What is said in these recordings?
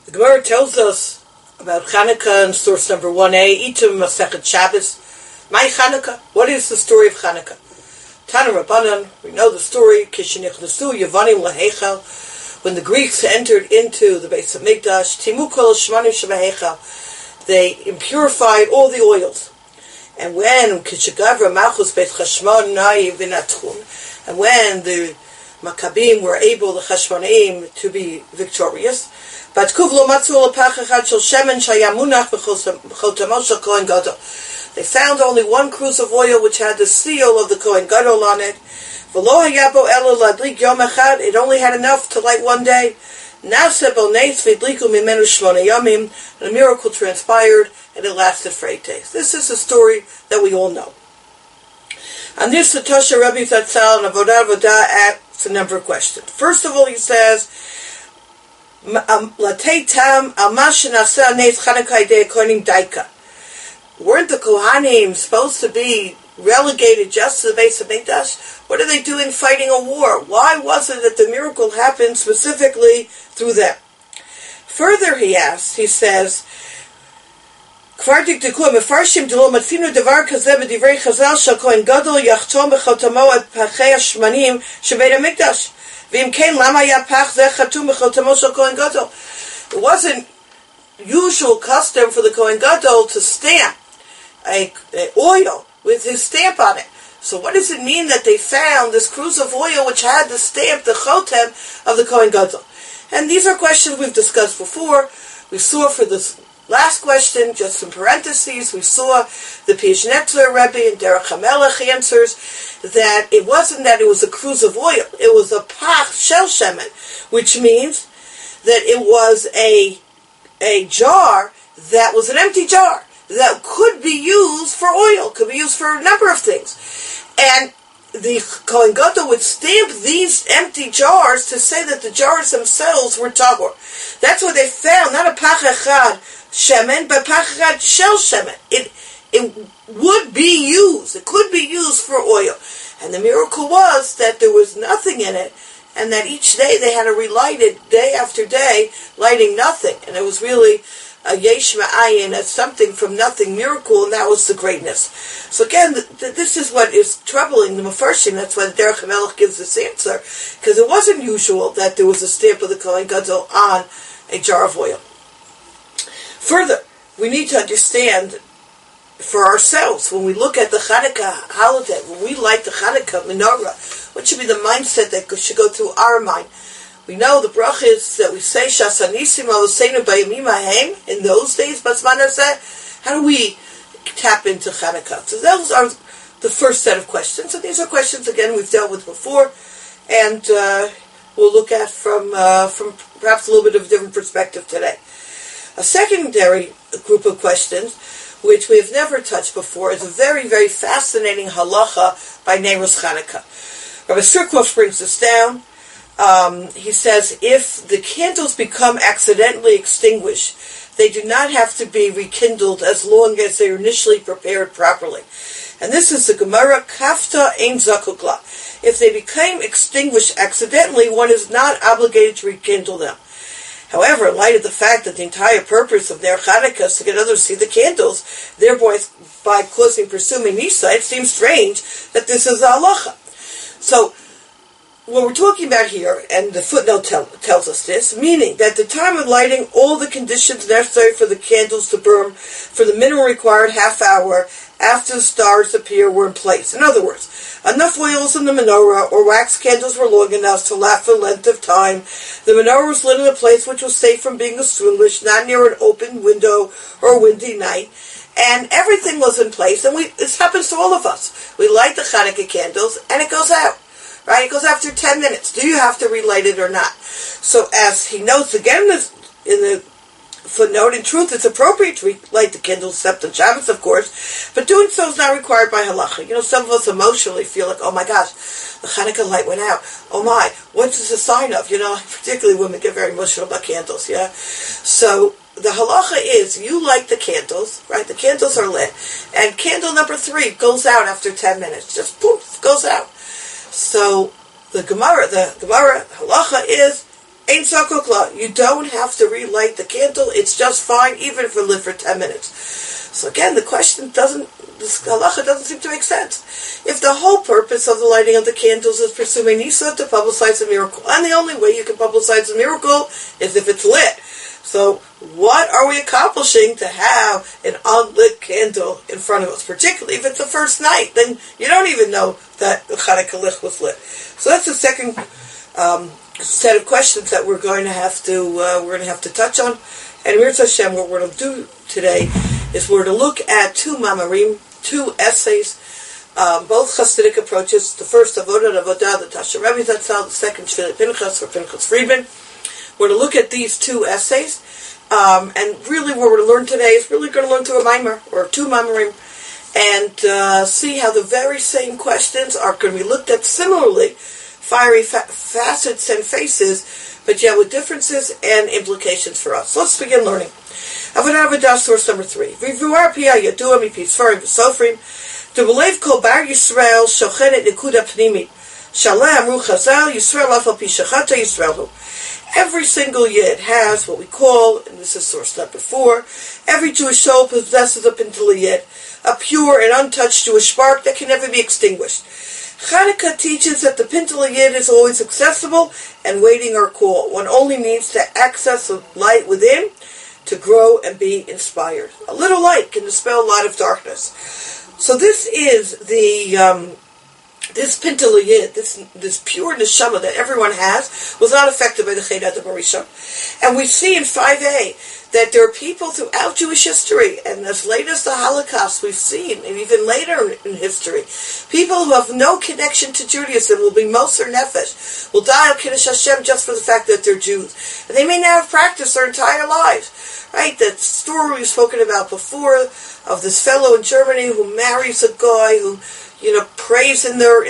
The Gemara tells us about Chanukah in source number 1a, each of them Masechet Shabbos. My Chanukah, what is the story of Chanukah? Tana Rabbanan, we know the story, Kishenichnasu Yavanim Lahechel, when the Greeks entered into the Beis Hamikdash, Timu Kol Shmanim Shebahechel, they impurified all the oils. And when Kishagavra Malchus Beit Chashmon Nai Vinatchun, and when the Maccabim were able, the Chashmonaim, to be victorious, they found only one cruse of oil which had the seal of the Kohen Gadol on it. It only had enough to light one day. And a miracle transpired, and it lasted for 8 days. This is a story that we all know. On this, the Tosha Rabbi Zatzal and Avodah asks a number of questions. First of all, he says, weren't the Kohanim supposed to be relegated just to the Beis Hamikdash? What are they doing fighting a war? Why was it that the miracle happened specifically through them? Further, he asks, he says, we know the It wasn't usual custom for the Kohen Gadol to stamp a oil with his stamp on it. So what does it mean that they found this cruse of oil which had the stamp, the chotem of the Kohen Gadol? And these are questions we've discussed before. We saw for this last question, just some parentheses, we saw the Pizhnetzer Rebbe and Derech HaMelech answers that it wasn't that it was a cruse of oil, it was a pach shel shemen, which means that it was a jar that was an empty jar that could be used for oil, could be used for a number of things. And the Kohen Gadol would stamp these empty jars to say that the jars themselves were tahor. That's what they found, not a pach echad shemen, but pach echad shel shemen. It would be used, it could be used for oil. And the miracle was that there was nothing in it, and that each day they had to relight it day after day, lighting nothing. And it was really a yesh ma'ayin, a something from nothing miracle, and that was the greatness. So again, this is what is troubling the Mefarshim. That's why the Derech HaMelech gives this answer, because it wasn't usual that there was a stamp of the Kohen Gadol on a jar of oil. Further, we need to understand for ourselves, when we look at the Chanukah holiday, when we light the Chanukah menorah, what should be the mindset that should go through our mind? We know the brachas that we say, Shasanisim Aloseinu Bayamim Hahem, in those days, Basman Hazeh. How do we tap into Chanukah? So those are the first set of questions. And these are questions, again, we've dealt with before, and we'll look at from perhaps a little bit of a different perspective today. A secondary group of questions, which we have never touched before, is a very, very fascinating halacha by Neiros Chanukah. Rabbi Surkov brings this down. He says, if the candles become accidentally extinguished, they do not have to be rekindled as long as they are initially prepared properly. And this is the Gemara, Kafta Ein Zakukla. If they became extinguished accidentally, one is not obligated to rekindle them. However, in light of the fact that the entire purpose of their Chanukah is to get others to see the candles, thereby by causing presuming Nisa, it seems strange that this is a halacha. So, what we're talking about here, and the footnote tells us this, meaning that at the time of lighting, all the conditions necessary for the candles to burn for the minimum required half hour after the stars appear were in place. In other words, enough oils in the menorah or wax candles were long enough to last for a length of time. The menorah was lit in a place which was safe from being extinguished, not near an open window or a windy night. And everything was in place, and this happens to all of us. We light the Chanukah candles, and it goes out. Right? It goes after 10 minutes. Do you have to relight it or not? So as he notes again in the footnote, in truth, it's appropriate to relight the candles, except on Shabbos, of course, but doing so is not required by halacha. You know, some of us emotionally feel like, oh my gosh, the Chanukah light went out. Oh my, what's this a sign of? You know, particularly women get very emotional about candles, yeah? So the halacha is, you light the candles, right? The candles are lit, and candle number 3 goes out after 10 minutes. Just poof, goes out. So the Gemara halacha is, Ein sakokla. You don't have to relight the candle. It's just fine, even if it lit for 10 minutes. So again, this halacha doesn't seem to make sense. If the whole purpose of the lighting of the candles is pursuing Nisa to publicize a miracle, and the only way you can publicize a miracle is if it's lit. So what are we accomplishing to have an unlit candle in front of us, particularly if it's the first night? Then you don't even know that the Chanukah lich was lit. So that's the second set of questions that we're going to have to touch on. And Mirz Hashem, what we're going to do today is we're going to look at two mamarim, two essays, both Hasidic approaches. The first, Avodah, the Tasha Rebbe Zatzal, the second, Shvili Pinchas, or Pinchas Friedman. We're going to look at these two essays, and really what we're going to learn today is really going to learn through a mimer, or two mamarim, and see how the very same questions are going to be looked at similarly, fiery facets and faces, but yet with differences and implications for us. So let's begin learning. Avodah Avodah, source number 3. V'vuar piyah yadua mipisfarim v'sofrim, Debelev kol bar Yisrael shochenet nekuda pnimit, Shaleh amru chazal, Yisrael afal pi shachata Yisraelu. Every single Yid has what we call, and this is source number 4, every Jewish soul possesses a Pintel Yid, a pure and untouched Jewish spark that can never be extinguished. Chanukah teaches that the Pintel Yid is always accessible and waiting our call. One only needs to access the light within to grow and be inspired. A little light can dispel a lot of darkness. So this is this Pintel Yid, this pure neshama that everyone has, was not affected by the Ched Adam Harishon. And we see in 5a that there are people throughout Jewish history, and as late as the Holocaust we've seen, and even later in history, people who have no connection to Judaism will be Moser Nefesh, will die al Kiddush Hashem just for the fact that they're Jews. And they may not have practiced their entire lives. Right? That story we've spoken about before of this fellow in Germany who marries a guy who, prays in their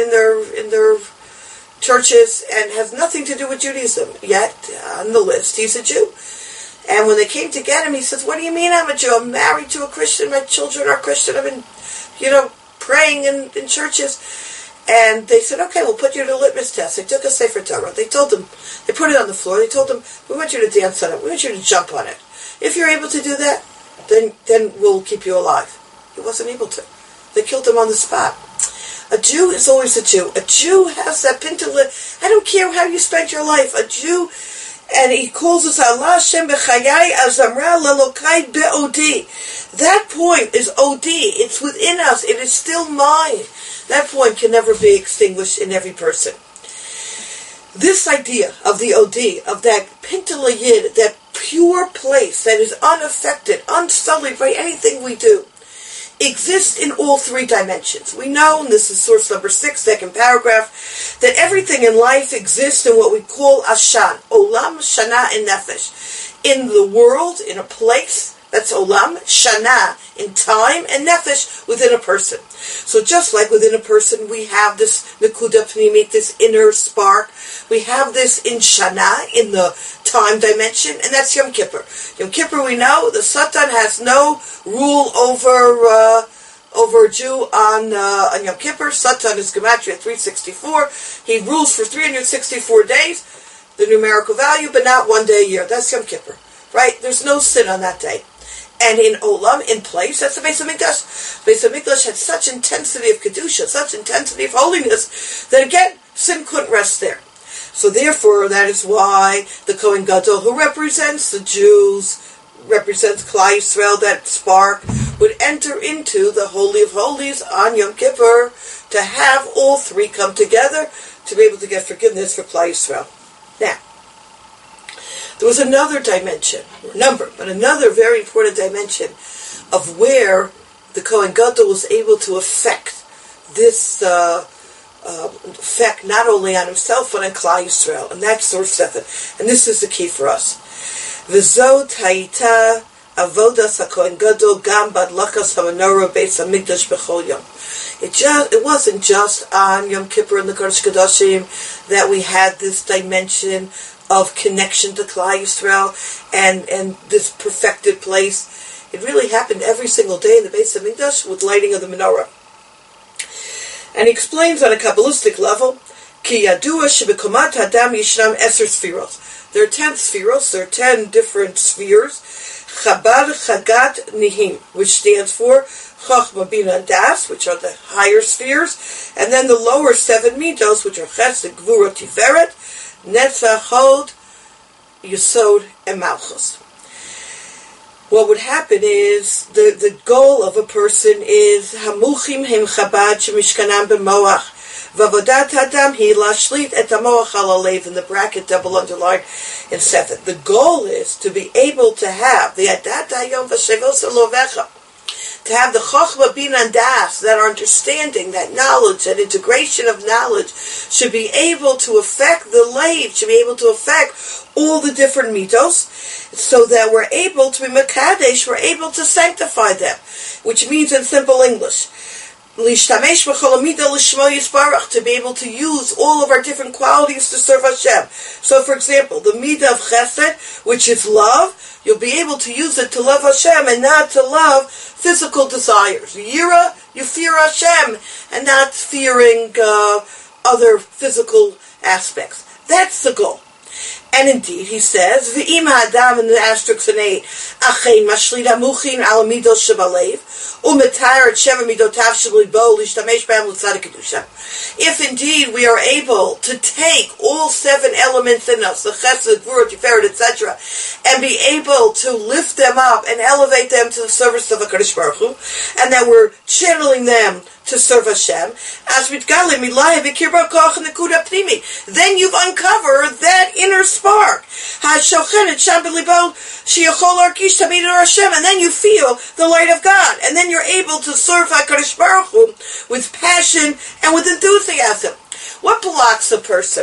churches and has nothing to do with Judaism. Yet, on the list, he's a Jew. And when they came to get him, he says, "What do you mean I'm a Jew? I'm married to a Christian. My children are Christian. I've been, praying in churches." And they said, "Okay, we'll put you to the litmus test." They took a Sefer Torah. They told him, they put it on the floor. They told him, "We want you to dance on it. We want you to jump on it. If you're able to do that, then we'll keep you alive." He wasn't able to. They killed him on the spot. A Jew is always a Jew. A Jew has that Pintel. I don't care how you spent your life. A Jew, and he calls us Allah Hashem b'chayai azamra lelokai be'odi. That point is OD. It's within us. It is still mine. That point can never be extinguished in every person. This idea of the OD, of that Pintel Yid, that pure place that is unaffected, unsullied by anything we do, exists in all three dimensions. We know, and this is source number 6, second paragraph, that everything in life exists in what we call Ashan, Olam, Shana, and Nefesh. In the world, in a place, that's Olam, Shana, in time, and Nefesh, within a person. So just like within a person, we have this Nekuda Pnimit, this inner spark. We have this in Shana, in the time dimension, and that's Yom Kippur. Yom Kippur, we know, the Satan has no rule over a Jew on Yom Kippur. Satan is Gematria 364. He rules for 364 days, the numerical value, but not one day a year. That's Yom Kippur, right? There's no sin on that day. And in Olam, in place, that's the Beis HaMikdash. Beis HaMikdash had such intensity of Kedusha, such intensity of holiness, that again, sin couldn't rest there. So therefore, that is why the Kohen Gadol, who represents the Jews, represents Klal Yisrael, that spark, would enter into the Holy of Holies on Yom Kippur to have all three come together to be able to get forgiveness for Klal Yisrael. Now, there was another dimension, but another very important dimension of where the Kohen Gadol was able to affect this effect not only on himself but on Klal Yisrael, and that's source 7. And this is the key for us. V'zo ta'ita avodas HaKohen Gadol gam badlakas hamenorah Beis HaMikdash b'chol yom. It wasn't just on Yom Kippur and the Kodesh Kodashim that we had this dimension of connection to Klal Yisrael and this perfected place. It really happened every single day in the Beis HaMikdash with lighting of the menorah. And he explains on a Kabbalistic level, Ki yadua shebekomat hadam yishnam eser sfiros. There are 10 spheros, there are 10 different spheres. Chabad Chagat Nihim, which stands for Chochma, Bina, and Das, which are the higher spheres, and then the lower 7 midos, which are Chesed, Gvura, Tiferet, Netzach, Hod, Yesod, and Malchus. What would happen is, the goal of a person is Hamuchim Hem Chabad Shemishkanam B'Moach. Vavodat Adam Hi Lashlit Et HaMoach Al Halev, in the bracket double underlined in 7. The goal is to be able to have the Adat Hayom V'Shevos Elovecha, to have the Chochma, Bina, and Das, that understanding, that knowledge, that integration of knowledge, should be able to affect the Lev, should be able to affect all the different mitos, so that we're able to be Mekadesh, we're able to sanctify them, which means in simple English, to be able to use all of our different qualities to serve Hashem. So, for example, the midah of chesed, which is love, you'll be able to use it to love Hashem and not to love physical desires. Yira, you fear Hashem and not fearing other physical aspects. That's the goal. And indeed, he says, V'im ha'adam, in the asterisk in 8, Achein mashlit hamuchin al midos shebalev, u'metar et sheva midotav shebalibo, l'ishtamesh b'hem l'tzadik kedusha. If indeed we are able to take all 7 elements in us, the chesed, gvura, tiferet, etc., and be able to lift them up and elevate them to the service of HaKadosh Baruch Hu, and that we're channeling them to serve Hashem, then you've uncovered that inner spark. And then you feel the light of God. And then you're able to serve HaKadosh Baruch Hu with passion and with enthusiasm. What blocks a person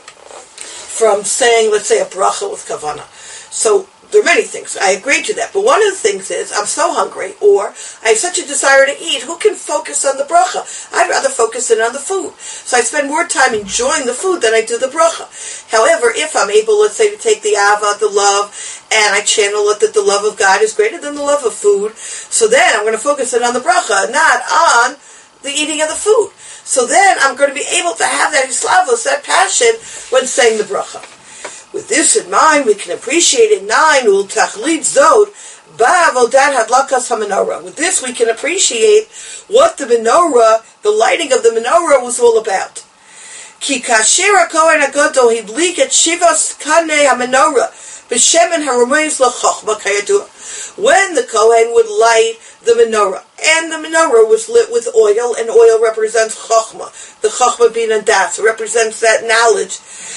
from saying, let's say, a bracha with kavanah? So, there are many things. I agree to that. But one of the things is, I'm so hungry, or I have such a desire to eat. Who can focus on the bracha? I'd rather focus in on the food. So I spend more time enjoying the food than I do the bracha. However, if I'm able, let's say, to take the ava, the love, and I channel it that the love of God is greater than the love of food, so then I'm going to focus in on the bracha, not on the eating of the food. So then I'm going to be able to have that hislavos, that passion, when saying the bracha. With this in mind, we can appreciate in 9, Ul Tachlit Zod, Ba'avodat Hadlakas HaMenorah. With this, we can appreciate what the menorah, the lighting of the menorah, was all about. Ki kasher HaKohen HaGadol hidlik et shivas kanei HaMenorah b'shemen harumayis l'chochma kayadua. When the Kohen would light the menorah, and the menorah was lit with oil, and oil represents chochma, the chochma bina das, represents that knowledge.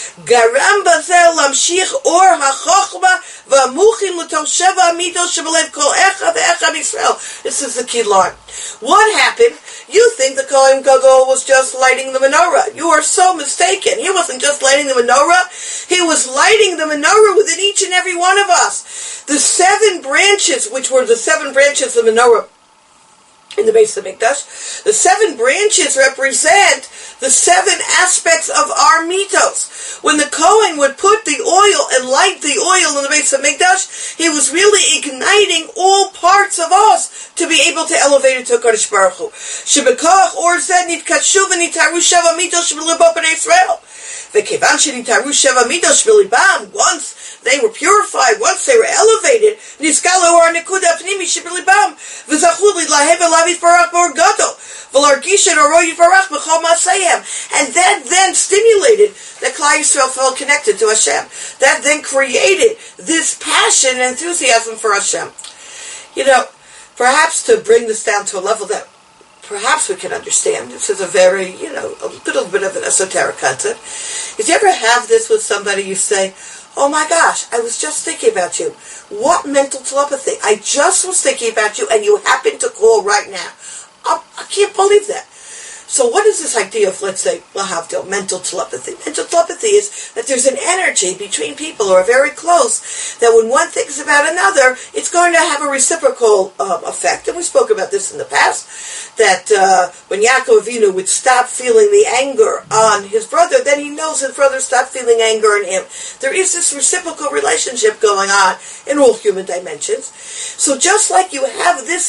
Garam bazel lamshich or hachochma v'amuchim l'tov sheva amidos shebalev kol echa ve'echa Yisrael. This is the key line. What happened? You think the Kohen Gadol was just lighting the menorah. You are so mistaken. He wasn't just lighting the menorah. He was lighting the menorah within each and every one of us. The 7 branches, which were the 7 branches of the menorah in the base of the Mikdash, the 7 branches represent the 7 aspects of our mitos. When the Kohen would put the oil and light the oil in the base of Mikdash, he was really igniting all parts of us to be able to elevate it to HaKadosh Baruch Hu. Shebekach or zed nitkatshu v'nitaru sheva mitos sheb'libo b'nei Yisrael. V'kevan shenitaru sheva mitos sheb'libam. Once they were purified, once they were elevated, niskalo or nekuda pnimi sheb'libam v'zachu lilahev elav yisbarach b'or gadol v'largish et oro yivarach b'chol ma'aseihem. And that then stimulated that Klal Yisrael felt connected to Hashem. That then created this passion and enthusiasm for Hashem. You know, perhaps to bring this down to a level that perhaps we can understand. This is a very, a little bit of an esoteric concept. Did you ever have this with somebody, you say, oh my gosh, I was just thinking about you. What mental telepathy? I just was thinking about you and you happen to call right now. I can't believe that. So what is this idea of, let's say, lahavdil, mental telepathy? Mental telepathy is that there's an energy between people who are very close, that when one thinks about another, it's going to have a reciprocal effect. And we spoke about this in the past, that when Yaakov Avinu would stop feeling the anger on his brother, then he knows his brother stopped feeling anger on him. There is this reciprocal relationship going on in all human dimensions. So just like you have this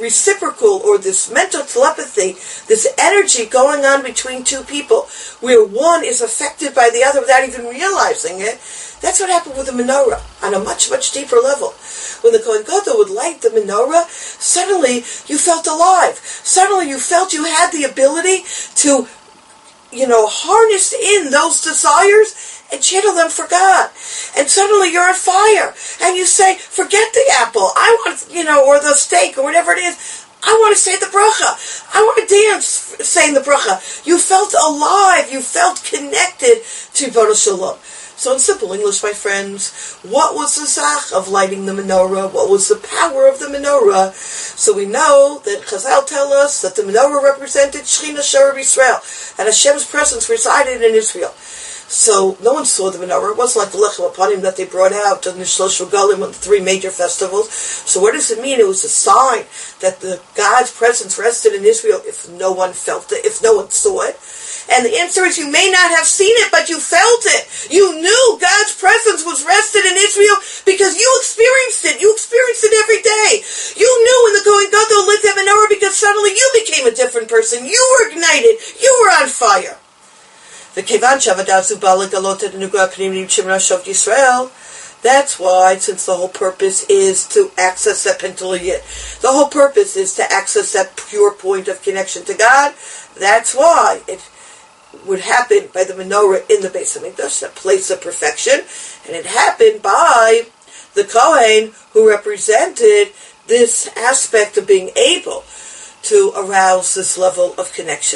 reciprocal or this mental telepathy, this energy going on between two people, where one is affected by the other without even realizing it. That's what happened with the menorah on a much, much deeper level. When the Kohen Gadol would light the menorah, suddenly you felt alive. Suddenly you felt you had the ability to, harness in those desires and channel them for God. And suddenly you're on fire. And you say, forget the apple. I want, or the steak or whatever it is. I want to say the bracha. I want to dance saying the bracha. You felt alive. You felt connected to Ribono Shel Olam. So in simple English, my friends, what was the zach of lighting the menorah? What was the power of the menorah? So we know that Chazal tell us that the menorah represented Shechina Shara Yisrael, and Hashem's presence resided in Israel. So no one saw the menorah. It wasn't like the Lechem Apanim that they brought out on the Shlosh Regalim on the 3 major festivals. So what does it mean? It was a sign that the God's presence rested in Israel if no one felt it, if no one saw it. And the answer is you may not have seen it, but you felt it. You knew God's presence was rested in Israel because you experienced it. You experienced it every day. You knew when the Kohen Gadol lit that menorah because suddenly you became a different person. You were ignited. You were on fire. That's why, since the whole purpose is to access that Pintel Yid, the whole purpose is to access that pure point of connection to God, that's why it would happen by the menorah in the Beis HaMikdash, that place of perfection, and it happened by the Kohen who represented this aspect of being able to arouse this level of connection.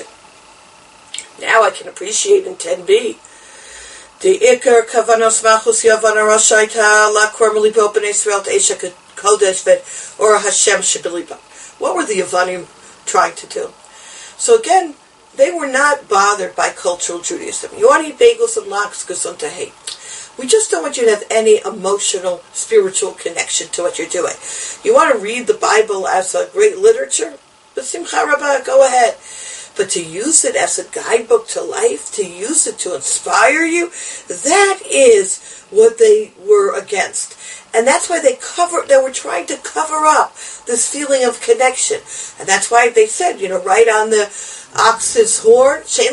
Now I can appreciate in 10b the Iker Kavanos Machus Yavana Rashaita La Kormeli Bopen Israel Esha Kodesh or Hashem Shebeliba. What were the Yavanim trying to do? So again, they were not bothered by cultural Judaism. You want to eat bagels and lox, gesund to hate. We just don't want you to have any emotional, spiritual connection to what you're doing. You want to read the Bible as a great literature? B'simcha rabbah, go ahead. But to use it as a guidebook to life, to use it to inspire you, that is what they were against. And that's why they were trying to cover up this feeling of connection. And that's why they said, right on the ox's horn, you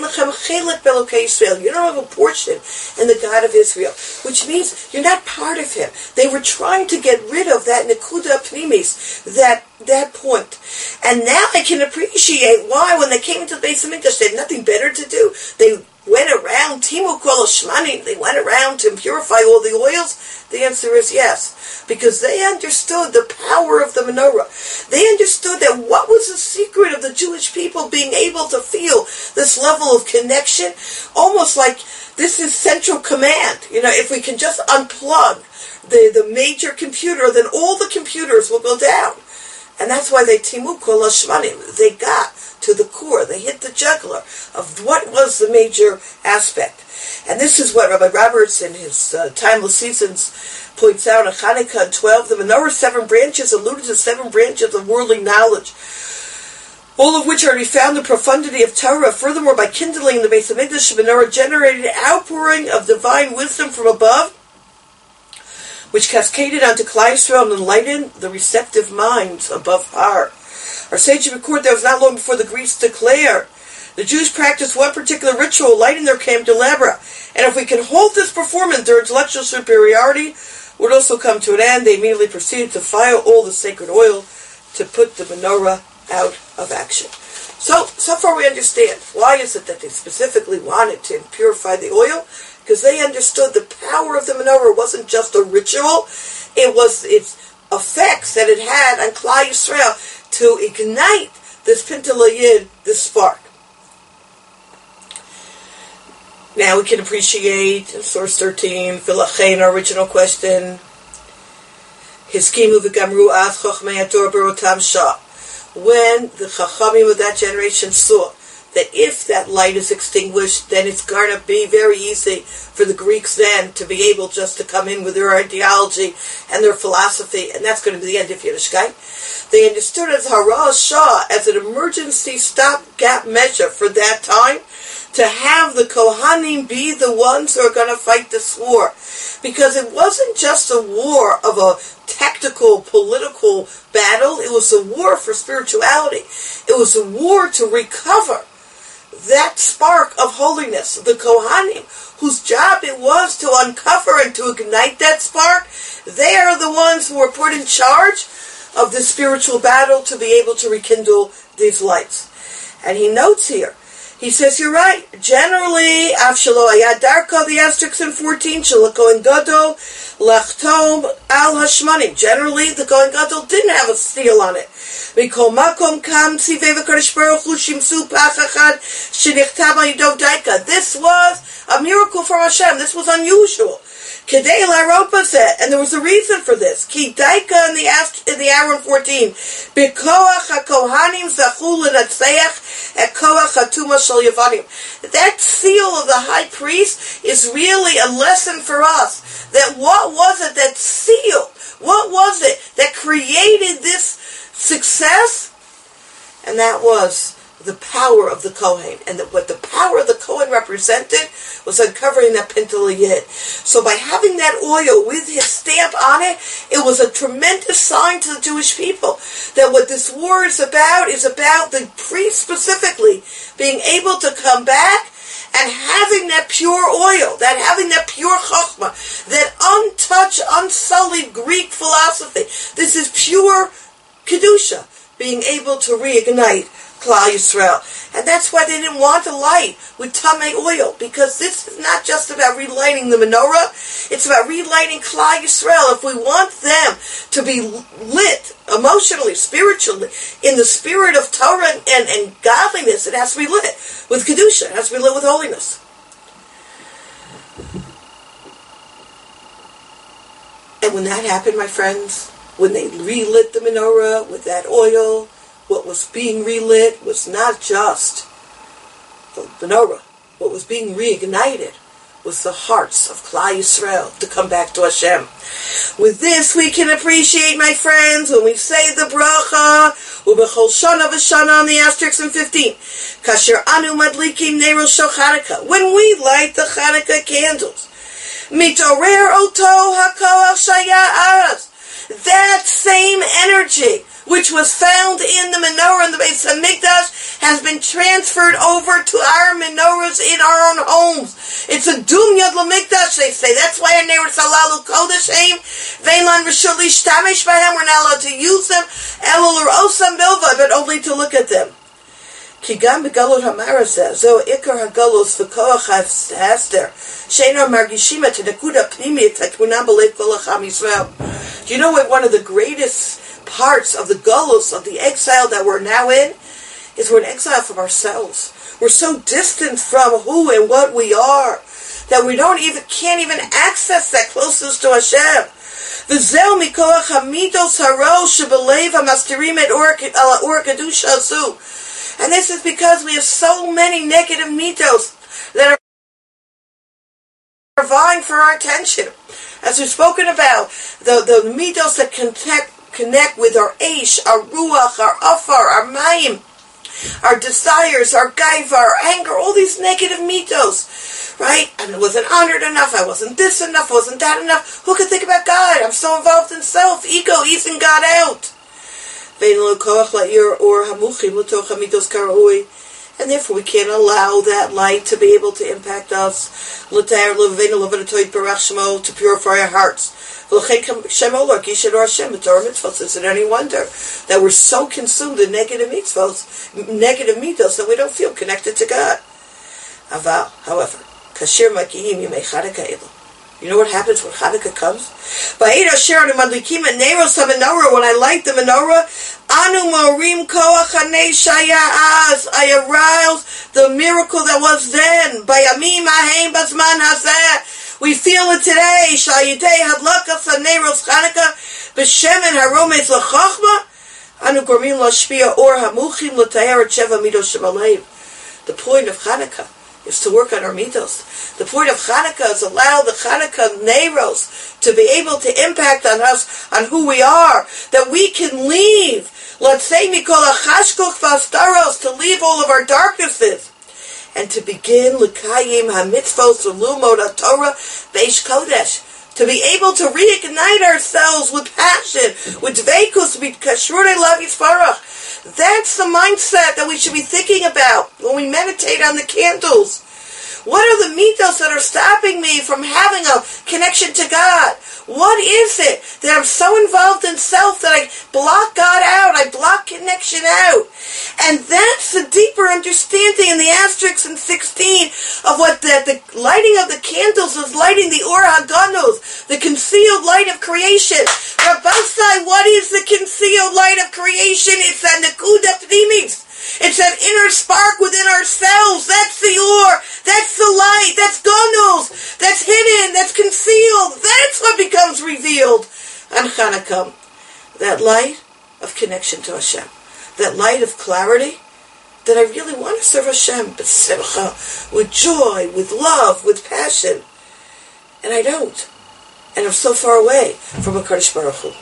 don't have a portion in the God of Israel, which means you're not part of him. They were trying to get rid of that nekuda pnimis, that point. And now I can appreciate why when they came into the Beis HaMikdash, they had nothing better to do. They went around, Timu Kol Shmanim, they went around to purify all the oils. The answer is yes. Because they understood the power of the menorah. They understood that what was the secret of the Jewish people being able to feel this level of connection? Almost like this is central command. If we can just unplug the major computer, then all the computers will go down. And that's why they Timu Kol Shmanim. They got to the core. They hit the jugular of what was the major aspect. And this is what Rabbi Roberts in his Timeless Seasons points out in Hanukkah 12. The menorah's 7 branches alluded to 7 branches of worldly knowledge, all of which are to be found in the profundity of Torah. Furthermore, by kindling the Beis HaMikdash, the menorah generated an outpouring of divine wisdom from above, which cascaded onto Klal Yisrael and enlightened the receptive minds above par. Our sages record that it was not long before the Greeks declared the Jews practiced one particular ritual, lighting their candelabra. And if we can hold this performance, their intellectual superiority would also come to an end. They immediately proceeded to fire all the sacred oil to put the menorah out of action. So far we understand. Why is it that they specifically wanted to purify the oil? Because they understood the power of the menorah wasn't just a ritual. It was its effects that it had on Klal Yisrael to ignite this Pintel Yid, this spark. Now we can appreciate source 13, Vilachain, our original question. Hiskimu v'gamru av chochmei ador barotam shah. When the Chachamim of that generation saw that if that light is extinguished, then it's going to be very easy for the Greeks then to be able just to come in with their ideology and their philosophy, and that's going to be the end of Yiddishkeit. They understood it as Haral Shah, as an emergency stopgap measure for that time. to have the Kohanim be the ones who are going to fight this war. Because it wasn't just a war of a tactical, political battle. It was a war for spirituality. It was a war to recover that spark of holiness. The Kohanim, whose job it was to uncover and to ignite that spark, they are the ones who were put in charge of this spiritual battle to be able to rekindle these lights. And he notes here, he says, you're right. Generally, Avshalo Ayadarka, the asterisk in 14, Shalakohen Gadol, Lachtom al Hashmanim. Generally, the Kohen Gadol didn't have a seal on it. Mikol Makom Kam Tzivei V'Kadosh Baruch Hu Shimsu Pachachad Shenichtav al Yidov Daika. This was a miracle from Hashem. This was unusual. Kedei LaRopa said, and there was a reason for this. Ki Daika in the Aaron 14, B'koach HaKohanim Zachu L'Natzeach Et Koach HaTuma Shel Yevanim. That seal of the high priest is really a lesson for us. That what was it that sealed? What was it that created this success? And that was the power of the Kohen. And what the power of the Kohen represented was uncovering that Pintel Yid. So by having that oil with his stamp on it, it was a tremendous sign to the Jewish people that what this war is about the priest specifically being able to come back and having that pure oil, having that pure chokhmah, that untouched, unsullied Greek philosophy. This is pure Kedusha, being able to reignite Klal Yisrael. And that's why they didn't want to light with Tamei oil, because this is not just about relighting the menorah, it's about relighting Klal Yisrael. If we want them to be lit emotionally, spiritually, in the spirit of Torah and godliness, it has to be lit with Kedusha, it has to be lit with holiness. And when that happened, my friends, when they relit the menorah with that oil, what was being relit was not just the menorah. What was being reignited was the hearts of Klal Yisrael to come back to Hashem. With this, we can appreciate, my friends, when we say the bracha, Ubechol Shana V'Shana on the asterisk in 15, Kasher Anu Madlikim Neros Shel Chanukah, when we light the Chanukah candles, Mitorer Oto HaKoach Shaya Az, that same energy which was found in the menorah in the Beis Hamikdash has been transferred over to our menorahs in our own homes. It's a Dum Yod LaMikdash, they say. That's why our neighbors Halalu Kodeshim, Veinlan Rishul Lishtamish Bahem, we're not allowed to use them, Elul Osam Bilva, but only to look at them. Kigam Begalot Hamara says, Zo Ikar Hagalos V'Koach HaSter, Sheina Margishima Tedekuda Pnimiyat Tatmunam B'Lev Kol Hacham Yisrael. Do you know what one of the greatest parts of the galus, of the exile that we're now in, is we're in exile from ourselves. We're so distant from who and what we are that we can't even access that closeness to Hashem. V'zeu mikoach hamidos haro shebelev hamastirim et or kedusha azu. And this is because we have so many negative mitos that are vying for our attention. As we've spoken about, the mitos that connect with our eish, our ruach, our afar, our mayim, our desires, our gaiva, our anger, all these negative mitos, right? I wasn't honored enough, I wasn't this enough, wasn't that enough. Who can think about God? I'm so involved in self, ego, easing God out. And therefore we can't allow that light to be able to impact us, to purify our hearts. Is it any wonder that we're so consumed in negative mitzvos that we don't feel connected to God? However, you know what happens when Hanukkah comes? When I light the menorah, I arouse the miracle that was then. We feel it today. The point of Hanukkah is to work on our mitos. The point of Hanukkah is allow the Hanukkah Neiros to be able to impact on us, on who we are, that we can leave, let's say, Mikol HaChashkoch V'Astaros, to leave all of our darknesses, and to begin l'kayim ha-mitzvos ulumod ha-Torah b'eish kodesh, to be able to reignite ourselves with passion, with dveikus, with kashrut love yisparach. That's the mindset that we should be thinking about when we meditate on the candles. What are the mitos that are stopping me from having a connection to God? What is it that I'm so involved in self that I block God out, I block connection out? And that's the deeper understanding in the asterisk in 16 of what the lighting of the candles is lighting the Or HaGanuz, the concealed light of creation. Rabbosai, what is the concealed light of creation? It's that Nekuda Pnimis. It's that inner spark within ourselves. That's the Or. That's the light. That's Ganuz. That's hidden. That's concealed. That's what becomes revealed on Hanukkah. That light of connection to Hashem. That light of clarity that I really want to serve Hashem, but simcha, with joy, with love, with passion. And I don't. And I'm so far away from HaKadosh Baruch Hu.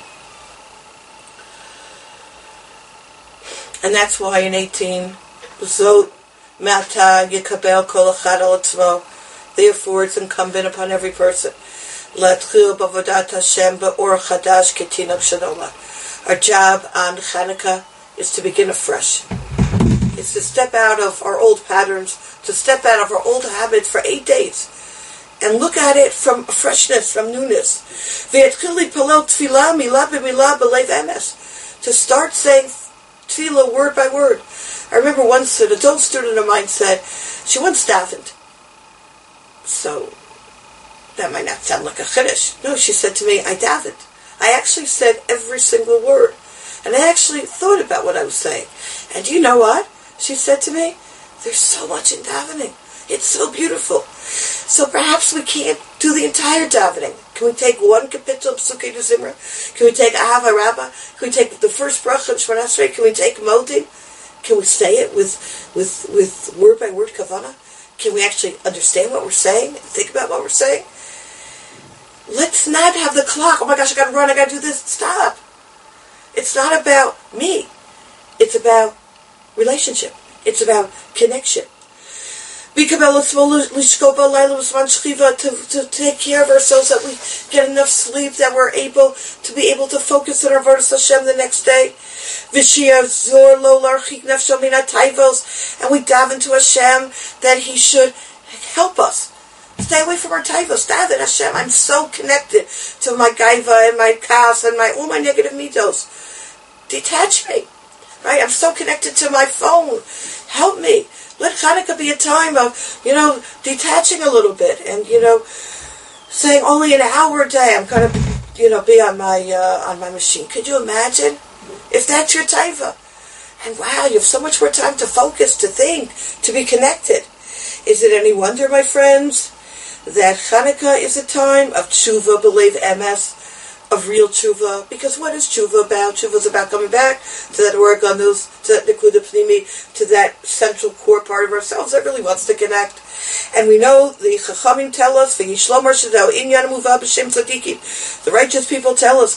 And that's why in 18, Zot Mata Yekabel Kol Echad Al Atzmo, therefore it's incumbent upon every person. Latchil B'avodat Hashem B'or Chadash Ketinah Shanola. Our job on Hanukkah is to begin afresh. It's to step out of our old patterns, to step out of our old habits for 8 days, and look at it from freshness, from newness. V'yatchil Palel Tfilah Milah B'milah B'leiv Emes. To start saying tefillah word by word. I remember once an adult student of mine said, she once davened. So, that might not sound like a chiddush. No, she said to me, I davened. I actually said every single word. And I actually thought about what I was saying. And you know what? She said to me, there's so much in davening. It's so beautiful. So perhaps we can't do the entire davening. Can we take one kapitel of Psukei Zimra? Can we take Ahava Rabbah? Can we take the first bracha of Shemona Esrei? Can we take Modim? Can we say it with word by word kavanah? Can we actually understand what we're saying? Think about what we're saying? Let's not have the clock. Oh my gosh, I gotta run, I gotta do this. Stop. It's not about me. It's about relationship. It's about connection. To take care of ourselves, that we get enough sleep, that we're able to focus on our Avodas Hashem the next day. And we daven to Hashem that He should help us. Stay away from our taivos. Daven Hashem, I'm so connected to my gaiva and my kas and all my negative mitos. Detach me. Right? I'm so connected to my phone. Help me. Let Hanukkah be a time of, detaching a little bit and, saying only an hour a day I'm going to, be on my machine. Could you imagine if that's your taiva? And wow, you have so much more time to focus, to think, to be connected. Is it any wonder, my friends, that Hanukkah is a time of tshuva, believe emes, of real tshuva? Because what is tshuva about? Tshuva is about coming back to that Or HaGanuz, to that Nekuda Pnimi, to that central core part of ourselves that really wants to connect. And we know the Chachamim tell us, the righteous people tell us,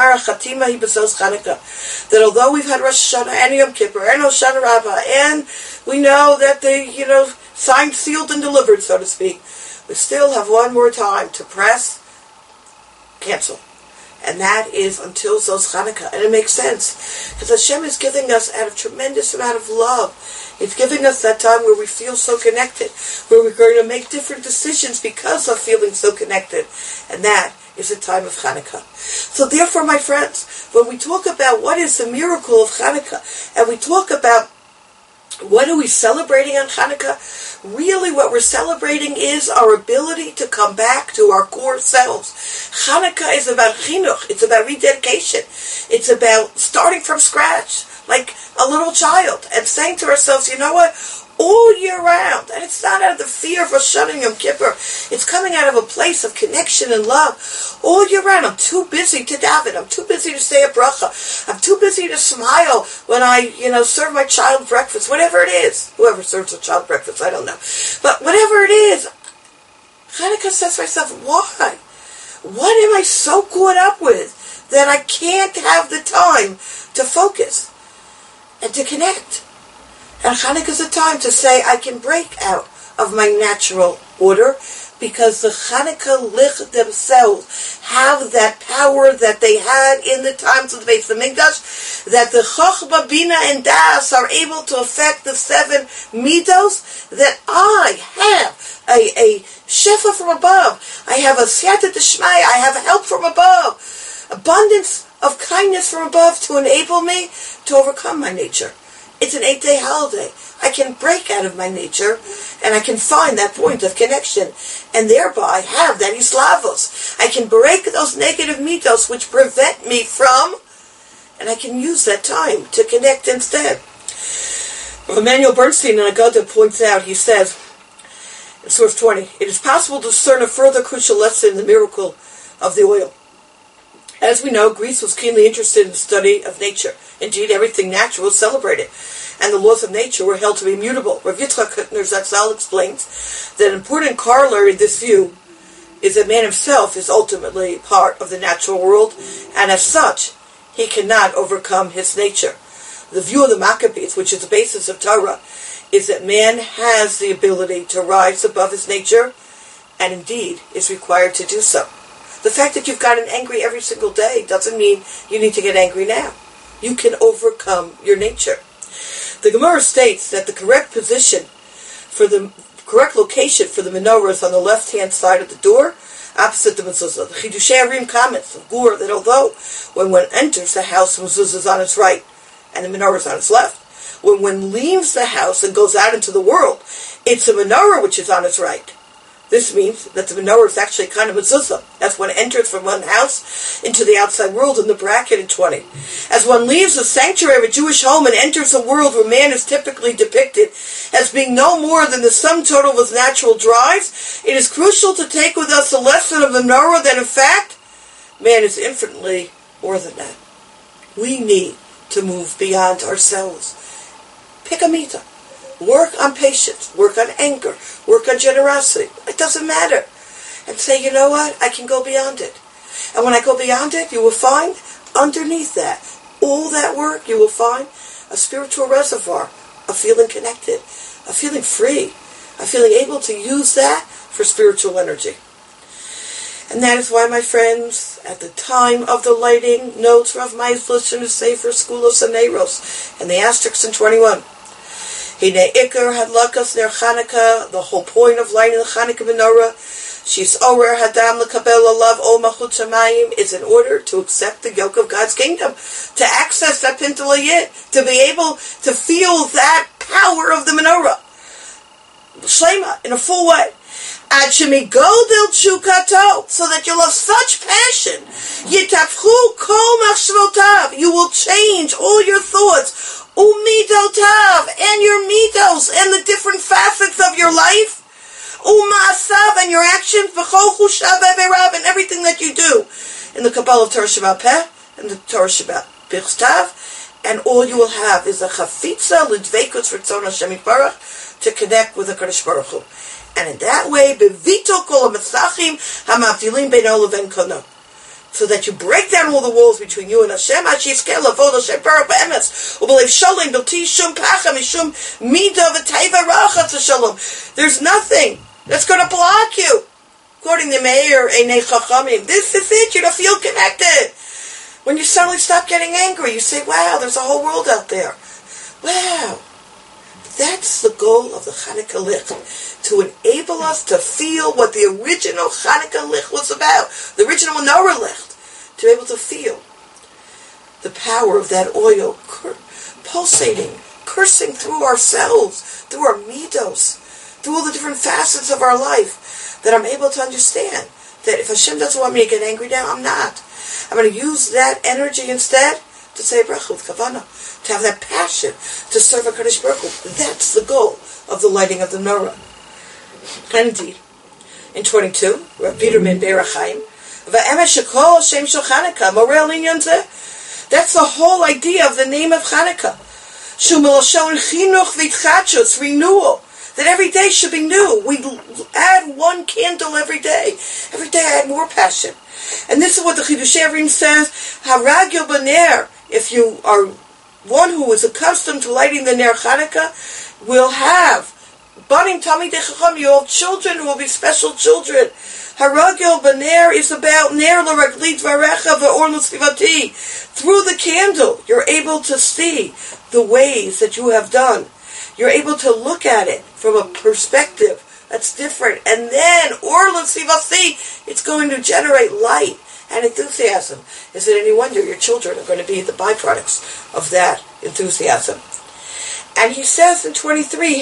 that although we've had Rosh Hashanah and Yom Kippur and Hoshana Rabbah, and we know that they, signed, sealed, and delivered, so to speak, we still have one more time to press cancel. And that is until Zos Chanukah. And it makes sense. Because Hashem is giving us out of tremendous amount of love. It's giving us that time where we feel so connected. Where we're going to make different decisions because of feeling so connected. And that is the time of Chanukah. So therefore, my friends, when we talk about what is the miracle of Chanukah, and we talk about what are we celebrating on Hanukkah? Really what we're celebrating is our ability to come back to our core selves. Hanukkah is about chinuch. It's about rededication. It's about starting from scratch, like a little child, and saying to ourselves, you know what? All year round, and it's not out of the fear of Rosh Hashanah and Yom Kippur. It's coming out of a place of connection and love. All year round, I'm too busy to daven. I'm too busy to say a bracha. I'm too busy to smile when I, serve my child breakfast. Whatever it is. Whoever serves a child breakfast, I don't know. But whatever it is, Hanukkah says to myself, why? What am I so caught up with that I can't have the time to focus and to connect? And Chanukah is a time to say, I can break out of my natural order, because the Chanukah Lich themselves have that power that they had in the times of the Beis Hamikdash, that the Chochmah, Bina, and Das are able to affect the 7 midos, that I have a shefa from above, I have a siyata d'shmaya, I have help from above, abundance of kindness from above to enable me to overcome my nature. It's an 8-day holiday. I can break out of my nature, and I can find that point of connection, and thereby have that islavos. I can break those negative mitos which prevent me from, and I can use that time to connect instead. Emmanuel Bernstein in Agadah points out, he says, in source 20, it is possible to discern a further crucial lesson in the miracle of the oil. As we know, Greece was keenly interested in the study of nature. Indeed, everything natural was celebrated, and the laws of nature were held to be immutable. Rav Yitzchak Hutner Zatzal explains that an important corollary of this view is that man himself is ultimately part of the natural world, and as such, he cannot overcome his nature. The view of the Maccabees, which is the basis of Torah, is that man has the ability to rise above his nature, and indeed is required to do so. The fact that you've gotten angry every single day doesn't mean you need to get angry now. You can overcome your nature. The Gemara states that the correct position for the correct location for the menorah is on the left-hand side of the door, opposite the mezuzah. The Chidushei Arim comments of Gur that although when one enters the house, the mezuzah is on its right and the menorah is on its left, when one leaves the house and goes out into the world, it's the menorah which is on its right. This means that the menorah is actually kind of mezuzah, as one enters from one house into the outside world in the bracket in 20. As one leaves the sanctuary of a Jewish home and enters a world where man is typically depicted as being no more than the sum total of his natural drives, it is crucial to take with us the lesson of the menorah that in fact, man is infinitely more than that. We need to move beyond ourselves. Pick a mitzvah. Work on patience, work on anger, work on generosity. It doesn't matter. And say, you know what? I can go beyond it. And when I go beyond it, you will find underneath that, all that work, you will find a spiritual reservoir of feeling connected, of feeling free, of feeling able to use that for spiritual energy. And that is why, my friends, at the time of the lighting, notes Rav Meisler in the Sefer School of Saneiros, and the asterisks in 21. Hine Iker Hadlakas Ner Chanukah, the whole point of lighting the Chanukah menorah, Shis Orer Hadam Lekabel Alav Ol Malchut Shamayim, is in order to accept the yoke of God's kingdom, to access that Pintel Yid, to be able to feel that power of the menorah, Shlema, in a full way. Ad Shemi Godel Chukato, so that you'll have such passion. Yitapchu Kol Machshvotav, you will change all your thoughts. Umidotav, and your midos, and the different facets of your life. Umaasav, and your actions. V'chol chushav v'erav, and everything that you do. In the Kabbalah of Torah Shabbat Peh, and the Torah Shabbat Bichstav, and all you will have is a chafitza l'dveikus ritzon Hashem Yitbarach, to connect with the Kadosh Baruch Hu. And in that way, bevito kol ha-metzachim ha-mavdilim beino leven kono, so that you break down all the walls between you and Hashem. There's nothing that's going to block you. According to Meir, Einei Chachamim, this is it. You're going to feel connected. When you suddenly stop getting angry, you say, wow, there's a whole world out there. Wow. That's the goal of the Chanukah Lich, to enable us to feel what the original Chanukah Lich was about, the original Menorah Lich, to be able to feel the power of that oil pulsating, coursing through ourselves, through our midos, through all the different facets of our life, that I'm able to understand that if Hashem doesn't want me to get angry now, I'm not. I'm going to use that energy instead to say bracha with kavanah, to have that passion to serve HaKadosh Baruch Hu. That's the goal of the lighting of the menorah. And indeed, in 22, Rav Biderman Be'er Va'emesh shekol Shem shel Chanukah morel inyan zeh. That's the whole idea of the name of Chanukah. Shu milashon chinuch v'itchadshus, renewal. That every day should be new. We add one candle every day. Every day I add more passion. And this is what the Chidushei Arim says, Haragil Baner, if you are one who is accustomed to lighting the Ner Chanukah will have Banim Talmidei Chacham. You have children who will be special children. Haragil B'Ner is about Ner L'Ragli Dvarecha V'Or L'Sivati. Through the candle, you're able to see the ways that you have done. You're able to look at it from a perspective that's different. And then, Or L'Sivati, it's going to generate light and enthusiasm. Is it any wonder your children are going to be the byproducts of that enthusiasm? And he says in 23,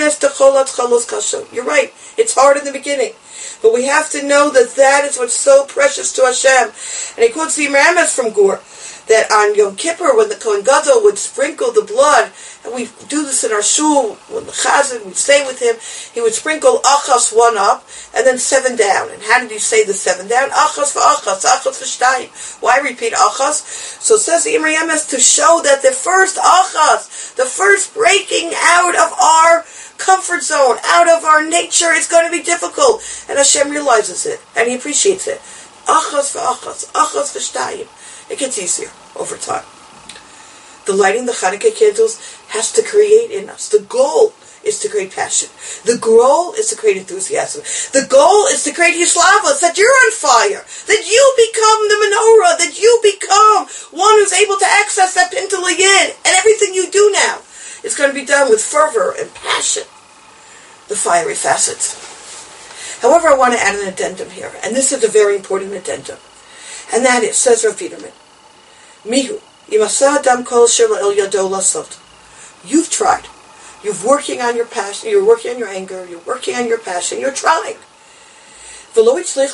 you're right, it's hard in the beginning. But we have to know that that is what's so precious to Hashem. And he quotes the Emes from Gur, that on Yom Kippur, when the Kohen Gadol would sprinkle the blood, and we do this in our shul, when the Chazan, we'd say with him, he would sprinkle achas, 1 up, and then 7 down. And how did he say the 7 down? Achas v'achas, achas v'shtayim. Why repeat achas? So says the Emes, to show that the first achas, the first breaking out of our comfort zone, out of our nature, is going to be difficult. And Hashem realizes it, and he appreciates it. Achas v'achas, achas v'shtayim. It gets easier over time. The lighting the Chanukah candles has to create in us. The goal is to create passion. The goal is to create enthusiasm. The goal is to create Yislavos, that you're on fire, that you become the menorah, that you become one who's able to access that Pintel Yid, and everything you do now is going to be done with fervor and passion. The fiery facets. However, I want to add an addendum here, and this is a very important addendum. And that is, says Rav Biederman, Mihu, Yimasa Adam Kol Shel El Yado Lasot. You've tried. You're working on your passion, you're working on your anger, you're working on your passion, you're trying. But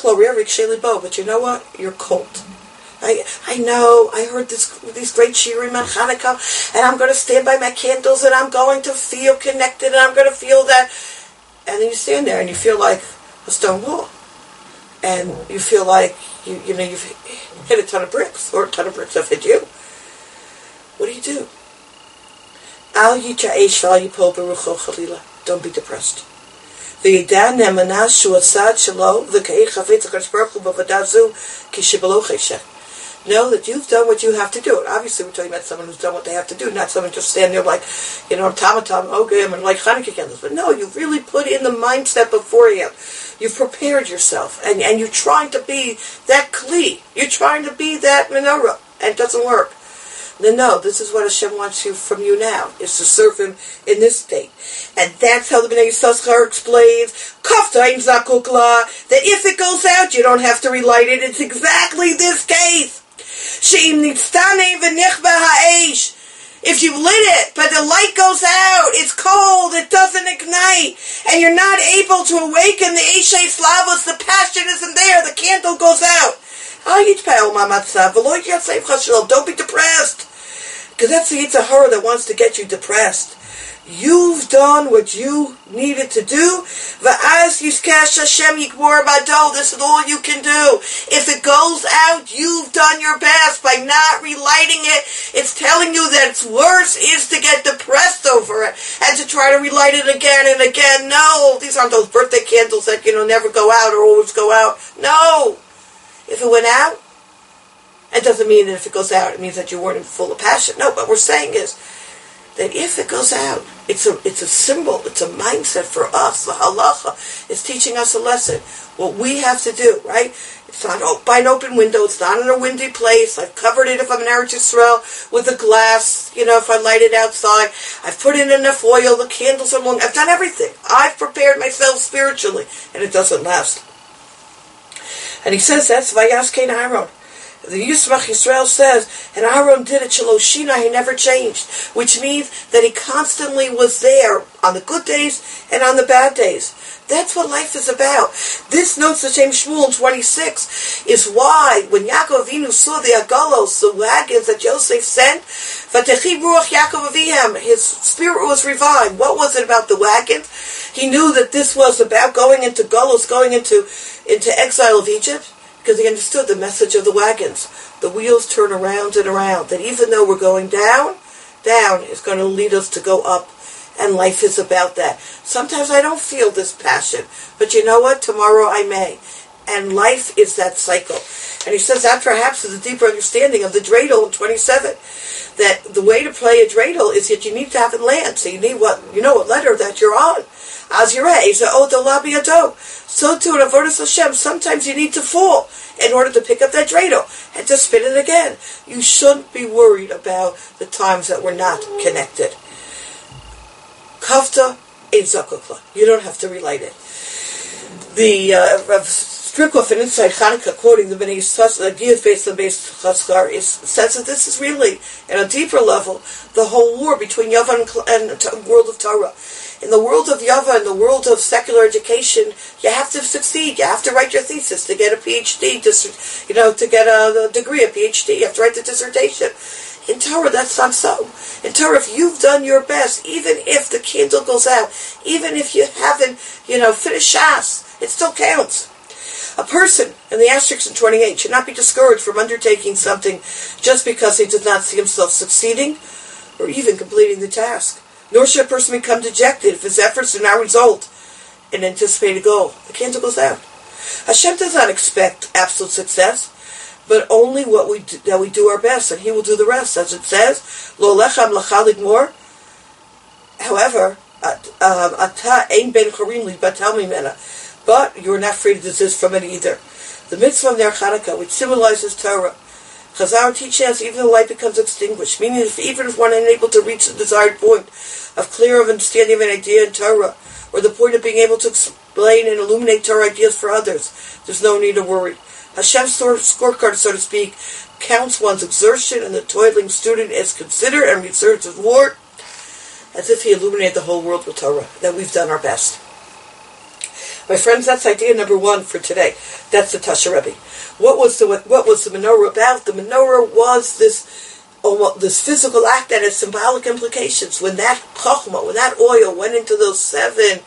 you know what? You're cold. I know, I heard these great shiurim on Hanukkah, and I'm going to stand by my candles, and I'm going to feel connected, and I'm going to feel that. And then you stand there, and you feel like a stone wall. And you feel like, you've hit a ton of bricks, or a ton of bricks have hit you. What do? Don't be depressed. Know that you've done what you have to do. And obviously we're talking about someone who's done what they have to do, not someone just standing there like, okay, and like Hanukkah candles. But no, you've really put in the mindset beforehand. You've prepared yourself, and you're trying to be that kli. You're trying to be that menorah, and it doesn't work. Then no, this is what Hashem wants from you now, is to serve Him in this state. And that's how the Bnei Yissaschar explains, Kaftain Zakukla, that if it goes out, you don't have to relight it. It's exactly this case. She'im nitztanei v'nichba ha'esh. If you lit it, but the light goes out, it's cold, it doesn't ignite, and you're not able to awaken the Eishei Slavos, the passion isn't there, the candle goes out. Don't be depressed. Because that's the Yetzer Hara that wants to get you depressed. You've done what you needed to do. This is all you can do. If it goes out, you've done your best by not relighting it. It's telling you that it's worse is to get depressed over it and to try to relight it again and again. No, these aren't those birthday candles that, never go out or always go out. No. If it went out, it doesn't mean that if it goes out, it means that you weren't full of passion. No, what we're saying is that if it goes out, it's a symbol, it's a mindset for us. The halacha is teaching us a lesson. What we have to do, right? It's not by an open window. It's not in a windy place. I've covered it if I'm in Eretz Yisrael with a glass. If I light it outside. I've put in enough oil. The candles are long. I've done everything. I've prepared myself spiritually, and it doesn't last. And he says that's Vayaskein Aaron. The Yismach Yisrael says, and Aaron did it, Shaloshina, he never changed, which means that he constantly was there on the good days and on the bad days. That's what life is about. This notes the same Shmuel in 26 is why when Yaakov Avinu saw the agalos, the wagons that Yosef sent, Vatechi Ruach Yaakov Avihem, his spirit was revived. What was it about the wagons? He knew that this was about going into galos, going into exile of Egypt. Because he understood the message of the wagons. The wheels turn around and around. That even though we're going down is going to lead us to go up. And life is about that. Sometimes I don't feel this passion. But you know what? Tomorrow I may. And life is that cycle. And he says that perhaps is a deeper understanding of the dreidel in 27. That the way to play a dreidel is that you need to have it land. So you need what letter that you're on. Azireh, so too in Avodas Hashem, sometimes you need to fall in order to pick up that dreidel and to spin it again. You shouldn't be worried about the times that we're not connected. Kavta in Zakukla. You don't have to relate it. The Rav Strickhoff in Inside Hanukkah, quoting the Bnei Giyas based on Beis Chaskar, says that this is really, at a deeper level, the whole war between Yava and the world of Torah. In the world of Yava, in the world of secular education, you have to succeed. You have to write your thesis to get a PhD, to get a degree, a PhD. You have to write the dissertation. In Torah, that's not so. In Torah, if you've done your best, even if the candle goes out, even if you haven't, finished Shas, it still counts. A person, in the asterisk in 28, should not be discouraged from undertaking something just because he does not see himself succeeding or even completing the task. Nor should a person become dejected if his efforts do not result in anticipated goal. The candle goes out. Hashem does not expect absolute success, but only that we do our best, and He will do the rest. As it says, Lo lechem l'cha ligmor. However, ata ein ben chorim libatal mimena. But you are not free to desist from it either. The mitzvah of Ner Chanukah, which symbolizes Torah, Chazal teaches us even the light becomes extinguished, meaning even if one is unable to reach the desired point of clear understanding of an idea in Torah, or the point of being able to explain and illuminate Torah ideas for others, there's no need to worry. Hashem's scorecard, so to speak, counts one's exertion, and the toiling student is considered and reserves his reward as if he illuminated the whole world with Torah, that we've done our best. My friends, that's idea number 1 for today. That's the Tasha Rebbe. What was the menorah about? The menorah was this physical act that has symbolic implications. When that chokhmah, when that oil went into those 7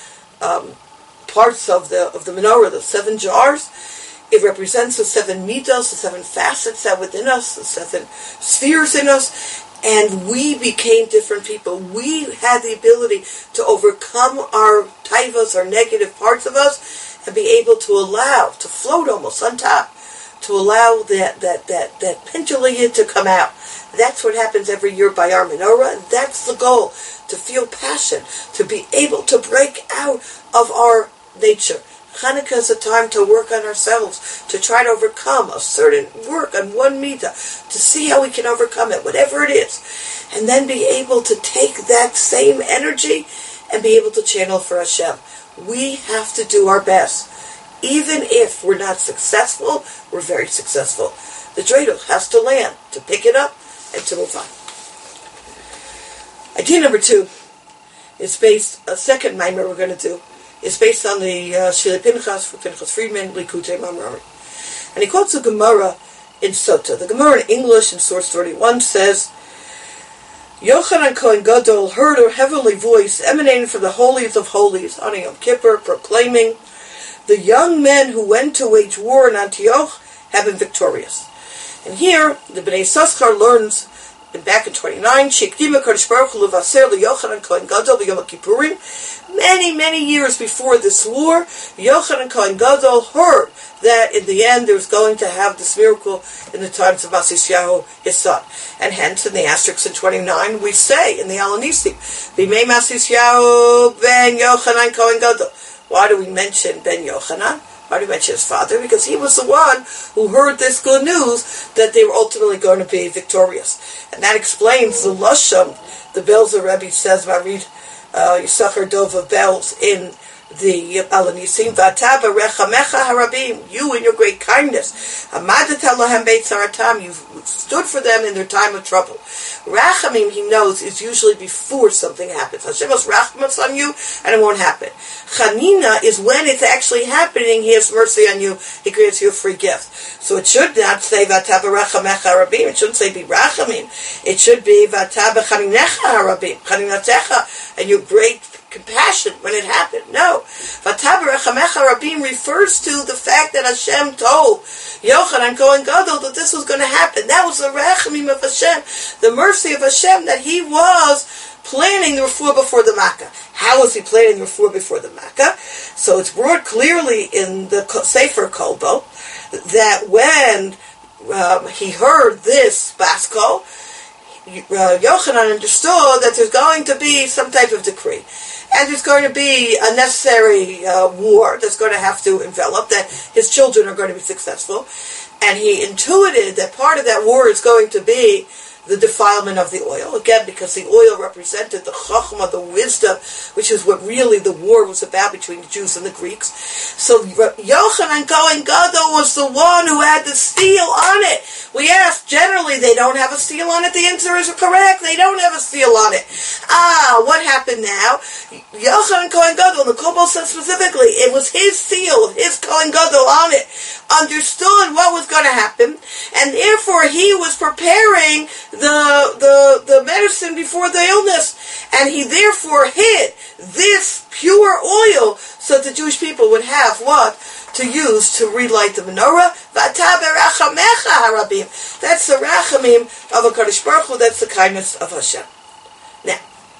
parts of the menorah, the 7 jars, it represents the 7 midos, the 7 facets that within us, the 7 spheres in us, and we became different people. We had the ability to overcome our taivas, our negative parts of us, and be able to float almost on top, to allow that pendulum to come out. That's what happens every year by our menorah, and that's the goal, to feel passion, to be able to break out of our nature. Hanukkah is a time to work on ourselves, to try to overcome a certain work on one midah, to see how we can overcome it, whatever it is, and then be able to take that same energy and be able to channel for Hashem. We have to do our best. Even if we're not successful, we're very successful. The dreidel has to land, to pick it up, and to move on. Idea number 2 is based, a second mimer we're going to do, is based on the Shilei Pinchas for Pinchas Friedman, Likutei Mamrari. And he quotes the Gemara in Sota. The Gemara in English in source 31 says, Yochanan Kohen Gadol heard a heavenly voice emanating from the holiest of holies on Yom Kippur, proclaiming, the young men who went to wage war in Antioch have been victorious. And here, the Bnei Saskar learns, back in 29, Shekdima Kadosh Baruch Hu levaser leYochanan Kohen Gadol b'Yom Kippurim. Many years before this war, Yochanan Kohen Gadol heard that in the end there was going to have this miracle in the times of Masisyahu, his son. And hence, in the asterisk in 29, we say in the Alanisim, B'mei Masisyahu ben Yochanan Kohen Gadol. Why do we mention Ben Yochanan? Why do we mention his father? Because he was the one who heard this good news that they were ultimately going to be victorious. And that explains the Lashon, the Belzer Rebbe says, Marid Yisachar Dov of Belz in the Alanisim, V'ata b'rechamecha harabim, you in your great kindness, Hamadata lahem beit tzaratam, you stood for them in their time of trouble. Rachamim, he knows, is usually before something happens. Hashem has rachmas on you, and it won't happen. Chanina is when it's actually happening, He has mercy on you, He grants you a free gift. So it should not say V'ata b'rechamecha harabim, it shouldn't say b'rachamim, it should be V'ata b'chaninecha harabim, chaninatecha, and your great compassion when it happened. No. V'ata b'rechamecha harabim refers to the fact that Hashem told Yochanan Kohen Gadol that this was going to happen. That was the rachamim of Hashem, the mercy of Hashem, that He was planning the refuah before the makkah. How was he planning the refuah before the makkah? So it's brought clearly in the Sefer Kolbo that when he heard this baskol, Yochanan understood that there's going to be some type of decree. And there's going to be a necessary war that's going to have to envelop, that his children are going to be successful. And he intuited that part of that war is going to be the defilement of the oil. Again, because the oil represented the chokhmah, the wisdom, which is what really the war was about between the Jews and the Greeks. So Yochanan Kohen Gadol was the one who had the seal on it. We asked, generally they don't have a seal on it. The answer is correct. They don't have a seal on it. What happened now? Yochanan Kohen Gadol, the Kolbo said specifically, it was his seal, his Kohen Gadol on it, understood what was going to happen, and therefore he was preparing the medicine before the illness, and he therefore hid this pure oil so that the Jewish people would have what to use to relight the menorah. That's the rachamim of HaKadosh Baruch Hu. That's the kindness of Hashem. Now,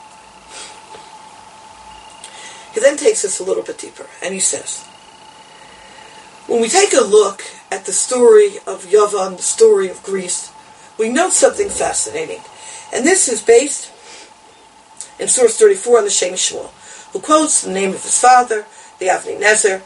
he then takes us a little bit deeper, and he says, when we take a look at the story of Yavan, the story of Greece, we note something fascinating. And this is based in source 34 on the Shem Shmuel, who quotes the name of his father, the Avnei Nezer,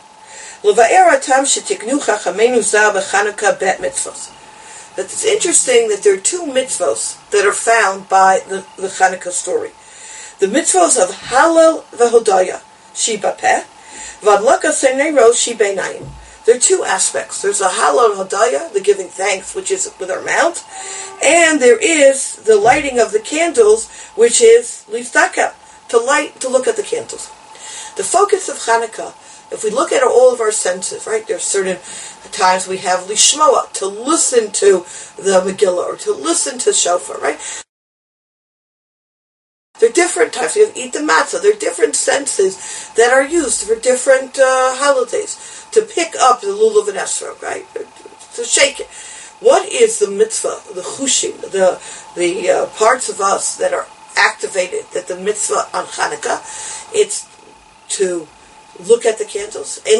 that it's interesting that there are two mitzvos that are found by the Chanukah story. The mitzvos of Halal v'Hodaya, Shiba Peh, V'adlaka Seinero Shiba Einayim. There are two aspects. There's a Halal Hodaya, the giving thanks, which is with our mouth, and there is the lighting of the candles, which is Liftaka, to look at the candles. The focus of Chanukah, if we look at all of our senses, right, there are certain times we have Lishmoa, to listen to the Megillah, or to listen to Shofar, right? There are different times. You have eat the matzah. There are different senses that are used for different holidays. To pick up the lulav and esrog, right? To shake it. What is the mitzvah, the chushim, the parts of us that are activated, that the mitzvah on Chanukah, it's to look at the candles. To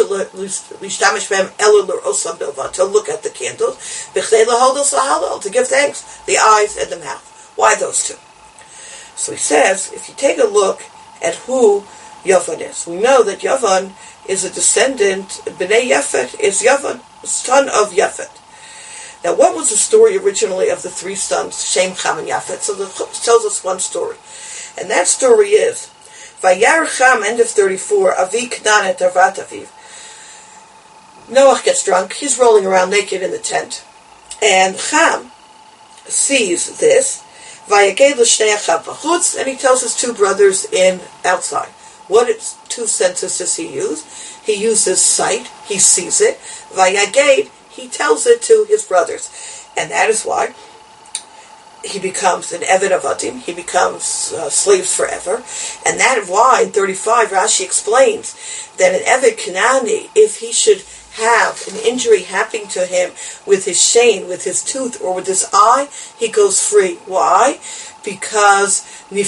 look at the candles. To give thanks. The eyes and the mouth. Why those two? So he says, if you take a look at who Yavan is, we know that Yavan is a descendant, Bnei Yefet is Yavan, son of Yefet. Now, what was the story originally of the three sons, Shem, Cham, and Yafet? So the Chumash tells us one story. And that story is, Vayar Cham, end of 34, Avi Knan et Arvat Aviv. Noach gets drunk. He's rolling around naked in the tent. And Cham sees this, Vayaged l'shnei achav b'chutz, and he tells his two brothers outside. What two senses does he use? He uses sight. He sees it. Vayaged, he tells it to his brothers. And that is why he becomes an Eved Avadim. He becomes slaves forever. And that is why, in 35, Rashi explains that an Eved Kanani, if he should have an injury happening to him with his shin, with his tooth, or with his eye, he goes free. Why? Because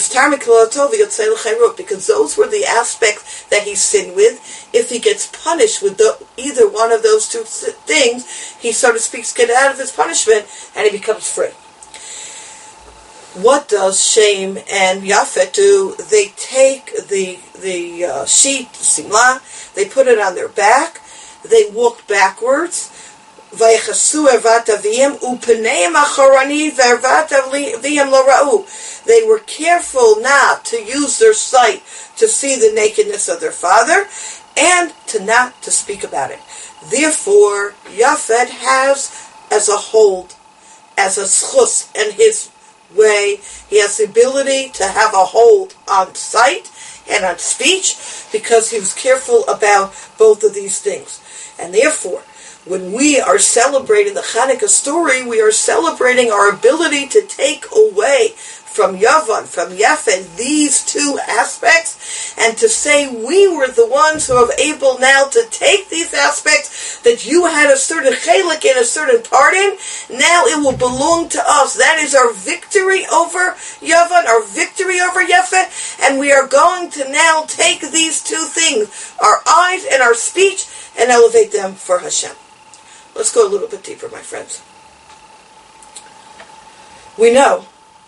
because those were the aspects that he sinned with. If he gets punished with either one of those two things, he, so to speak, gets out of his punishment and he becomes free. What does Shem and Yafet do? They take the sheet, simla, they put it on their back, they walk backwards. They were careful not to use their sight to see the nakedness of their father and not to speak about it. Therefore, Yafet has as a hold, as a schus in his way, he has the ability to have a hold on sight and on speech because he was careful about both of these things. And therefore, when we are celebrating the Chanukah story, we are celebrating our ability to take away from Yavan, from Yafet, these two aspects, and to say we were the ones who are able now to take these aspects that you had a certain chelik in, a certain part in, now it will belong to us. That is our victory over Yavan, our victory over Yafet, and we are going to now take these two things, our eyes and our speech, and elevate them for Hashem. Let's go a little bit deeper, my friends. We know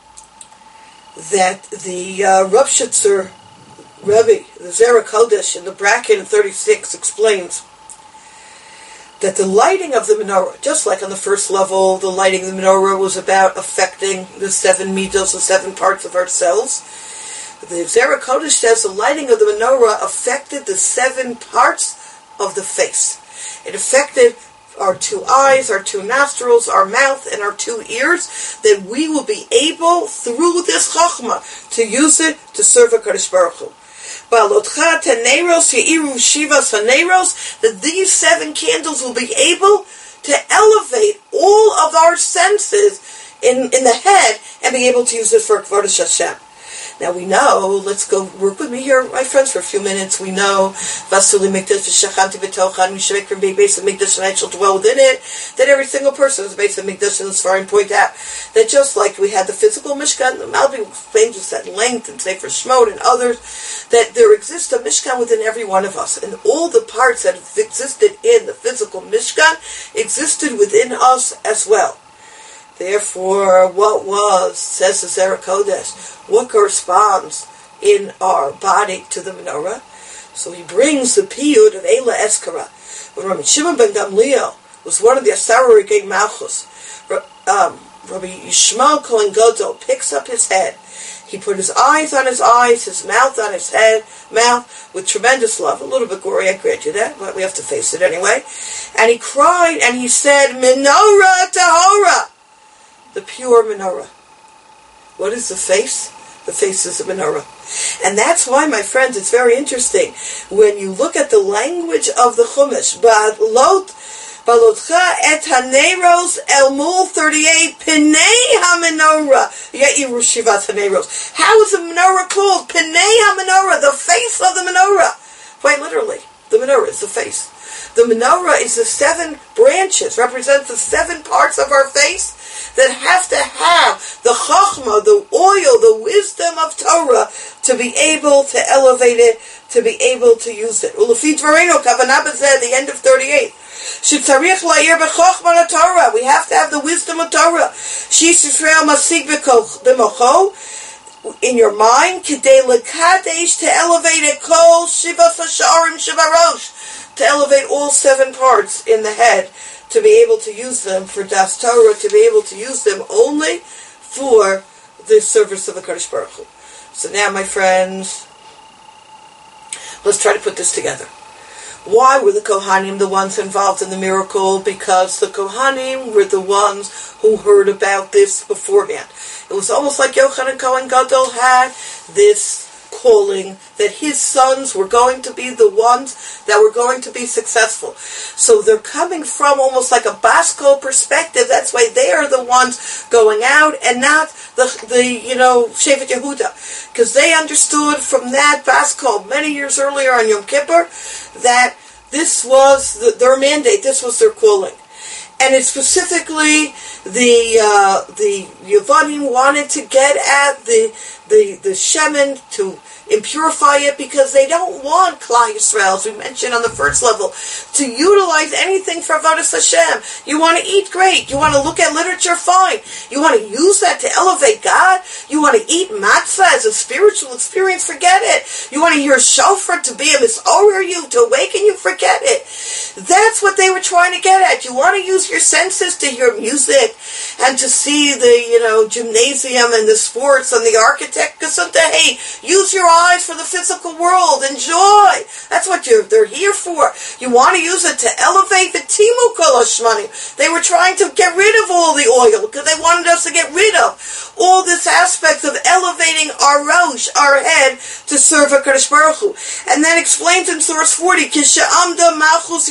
that the Rav Shitzer Rebbe, the Zera Kodesh, in the bracket in 36 explains that the lighting of the menorah, just like on the first level, the lighting of the menorah was about affecting the 7 midos, the 7 parts of ourselves. The Zera Kodesh says the lighting of the menorah affected the 7 parts of the face. It affected our 2 eyes, our 2 nostrils, our mouth, and our 2 ears, that we will be able, through this chachma, to use it to serve HaKadosh Baruch Hu. That these 7 candles will be able to elevate all of our senses in the head and be able to use it for Kvodas Hashem. Now we know, let's go work with me here, my friends, for a few minutes. We know, Vasuli Mikdash v'shachanti b'tocha, Mishvek from Beis of Mikdash, and I shall dwell within it, that every single person is Beis of Mikdash, and as far and point out, that just like we had the physical Mishkan, the Malbim explained just at length, and Sefer Shemot and others, that there exists a Mishkan within every one of us, and all the parts that existed in the physical Mishkan existed within us as well. Therefore, what was, says the Zera Kodesh, what corresponds in our body to the menorah? So he brings the piyut of Eila Eskara. When Rabbi Shimon ben Gamliel was one of the Asara Regei Malchus, Rabbi Yishmael Kohen Gadol picks up his head. He put his eyes on his eyes, his mouth on his mouth, with tremendous love. A little bit gory, I grant you that, but we have to face it anyway. And he cried and he said, Menorah Tahora, the pure menorah. What is the face? The face is the menorah. And that's why, my friends, it's very interesting. When you look at the language of the Chumash, Balotcha et haneros el mul 38, Penei ha-menorah, Ya'iru shivat haneros. How is the menorah called? Penei ha-menorah, the face of the menorah. Quite literally, the menorah is the face. The menorah is the 7 branches, represents the 7 parts of our face that have to have the chachma, the oil, the wisdom of Torah to be able to elevate it, to be able to use it. Ulefi dvareno, Kavanah b'zeh, the end of 38. Shetzarich la'ir b'chochma Torah. We have to have the wisdom of Torah. Shis Yisrael masig b'mocho, in your mind, k'dei lekadesh, to elevate it, kol shivas ha'sharim shivarosh, to elevate all 7 parts in the head, to be able to use them for Das Torah, to be able to use them only for the service of the Kadosh Baruch Hu. So now, my friends, let's try to put this together. Why were the Kohanim the ones involved in the miracle? Because the Kohanim were the ones who heard about this beforehand. It was almost like Yochanan Kohen Gadol had this calling that his sons were going to be the ones that were going to be successful. So they're coming from almost like a Basko perspective. That's why they are the ones going out and not the Shevet Yehuda. Because they understood from that Basko many years earlier on Yom Kippur that this was their mandate, this was their calling. And it's specifically the Yevanim wanted to get at the Shemen to impurify it because they don't want Klal Yisrael, as we mentioned on the first level, to utilize anything for Avodas Hashem. You want to eat great. You want to look at literature, fine. You want to use that to elevate God. You want to eat matzah as a spiritual experience, forget it. You want to hear shofar to be a misorer you, to awaken you, forget it. That's what they were trying to get at. You want to use your senses to hear music and to see the, gymnasium and the sports and the architect. Hey, use your eyes for the physical world. Enjoy. That's what they're here for. You want to use it to elevate the timu kol hashmanim. They were trying to get rid of all the oil because they wanted us to get rid of all this aspect of elevating our rosh, our head, to serve HaKadosh Baruch Hu. And then explains in source 40, Kisha Amda Malchus Yavan,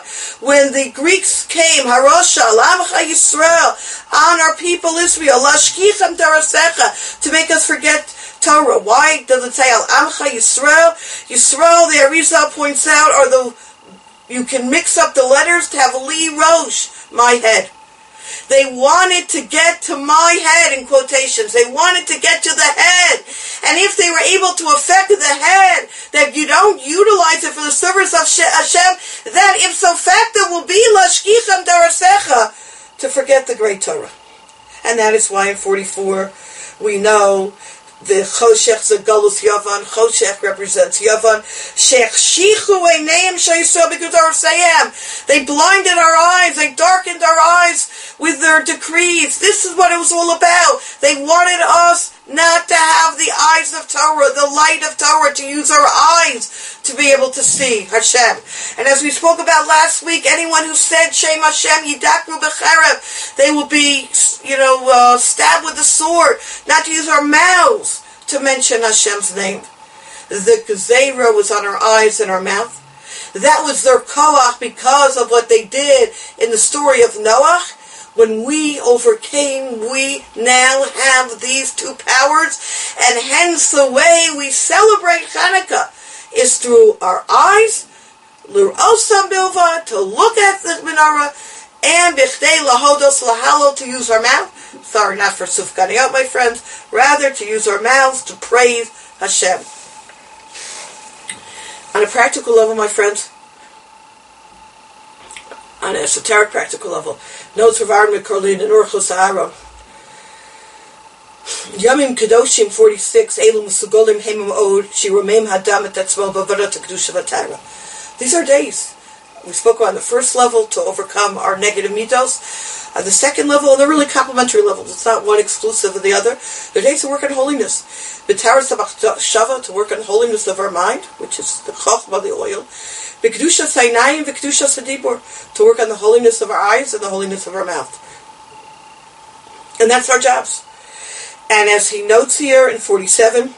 when the Greeks came, Harosha, Lamcha Yisrael, on our people Israel, Lashkichem Darasecha, to make us forget Torah. Why does it say Al Amcha Yisrael? Yisrael, the Arizal points out, you can mix up the letters to have Li Rosh, my head. They wanted to get to my head, in quotations. They wanted to get to the head. And if they were able to affect the head, that you don't utilize it for the service of Hashem, then ipso facto will be Lashkichem Darasecha, to forget the great Torah. And that is why in 44 we know the Choshech Zagalus Yavan. Choshech represents Yavan. Shechshichu Eineim Shayisrael B'Gudar Sayam. They blinded our eyes. They darkened our eyes with their decrees. This is what it was all about. They wanted us not to have the eyes of Torah, the light of Torah, to use our eyes to be able to see Hashem. And as we spoke about last week, anyone who said Shem Hashem Yidakru B'Cherev, they will be, stabbed with a sword. Not to use our mouths to mention Hashem's name. The Gezerah was on our eyes and our mouth. That was their koach because of what they did in the story of Noah. When we overcame, we now have these two powers, and hence the way we celebrate Hanukkah is through our eyes, l'r'osam bilvad, to look at the menorah, and b'chdei lahodos lahalo, to use our mouth. Sorry, not for sufganiyot, my friends, rather to use our mouths to praise Hashem. On a practical level, my friends, on an esoteric practical level, notes of Aaron McCurlin and Orchos Aaron. Yamim Kedoshim 46, Elum Sugolim Hemim Od, Shiromim Hadam et Etzmo Bavarat Kedusha Vatara. These are days. We spoke on the first level to overcome our negative mitos. On the second level, and they're really complementary levels. It's not one exclusive of the other. They're days to work on holiness. B'taras Shava, to work on holiness of our mind, which is the chokhmah, the oil. V'kedusha Sainayim, v'kedusha Sadibur, to work on the holiness of our eyes and the holiness of our mouth. And that's our jobs. And as he notes here in 47,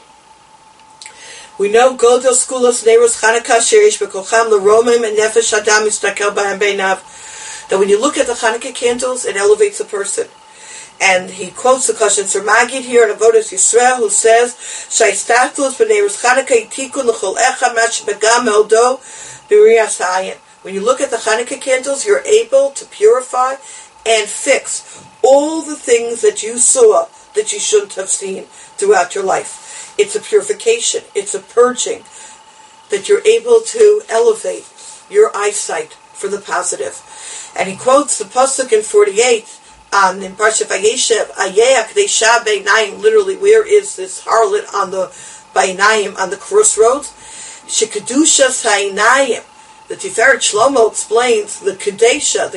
we know Godel Skulos Neiros Chanukah Sherish Bekocham LeRomim and Nefesh Adam Yistakel B'Hem Beinav, that when you look at the Hanukkah candles, it elevates a person. And he quotes the Kosher Magid here in Avodas Yisrael, who says, Shaistatus B'Neiros Chanukah Yitikun L'chol Echa Mash Begam Eldo B'Riyas Hayin. When you look at the Hanukkah candles, you're able to purify and fix all the things that you saw that you shouldn't have seen throughout your life. It's a purification. It's a purging that you're able to elevate your eyesight for the positive. And he quotes the pasuk in 48 in Parsha Vayeshev, Ayeh Akdesha Beinayim, literally, where is this harlot on the Beinayim, on the crossroads? Shekadusha Sainayim. The Tiferet Shlomo explains the Kedusha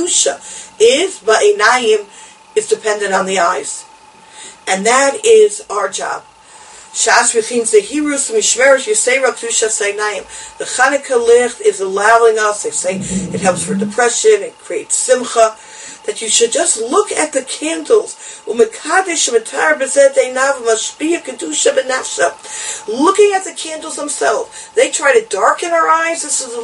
is Beinayim, is dependent on the eyes. And that is our job. Shas v'chin zehirus mishmeres yisera kedusha seinayim. The Chanukah licht is allowing us, they say it helps for depression, it creates simcha, that you should just look at the candles. Umekadesh matar b'zeh deinav mashpia kedusha b'nafsha. Looking at the candles themselves, they try to darken our eyes. This is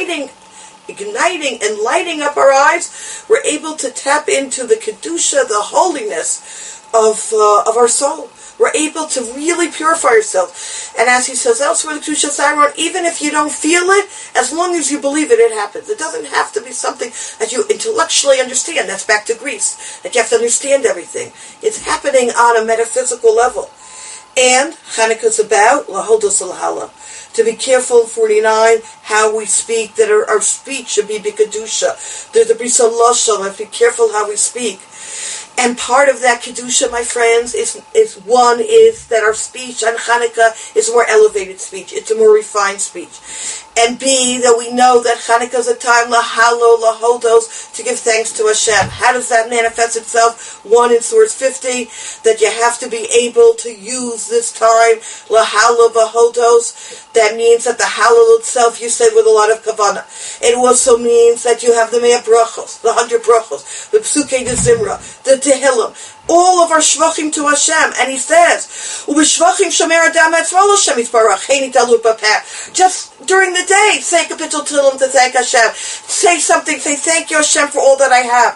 igniting and lighting up our eyes. We're able to tap into the kedusha, the holiness of our soul. We're able to really purify ourselves. And as he says elsewhere, the Kedusha Saron, even if you don't feel it, as long as you believe it, it happens. It doesn't have to be something that you intellectually understand. That's back to Greece. That you have to understand everything. It's happening on a metaphysical level. And Hanukkah's about Lahodos Lahala. To be careful in 49 how we speak, that our speech should be B'Kedusha. There's the Brisa Lashon, be careful how we speak. And part of that Kedusha, my friends, is that our speech on Hanukkah is more elevated speech. It's a more refined speech. And B, that we know that Hanukkah is a time, lahalo, lahodos, to give thanks to Hashem. How does that manifest itself? 1 in source 50, that you have to be able to use this time, lahalo, lahodos. That means that the halal itself you say with a lot of kavanah. It also means that you have the Mea Brachos, the 100 Brachos, the Psukei de Zimra, the Tehillim, all of our shvachim to Hashem. And he says, just during the the day, say Kapitel Tehillim to thank Hashem. Say something, say thank you Hashem for all that I have.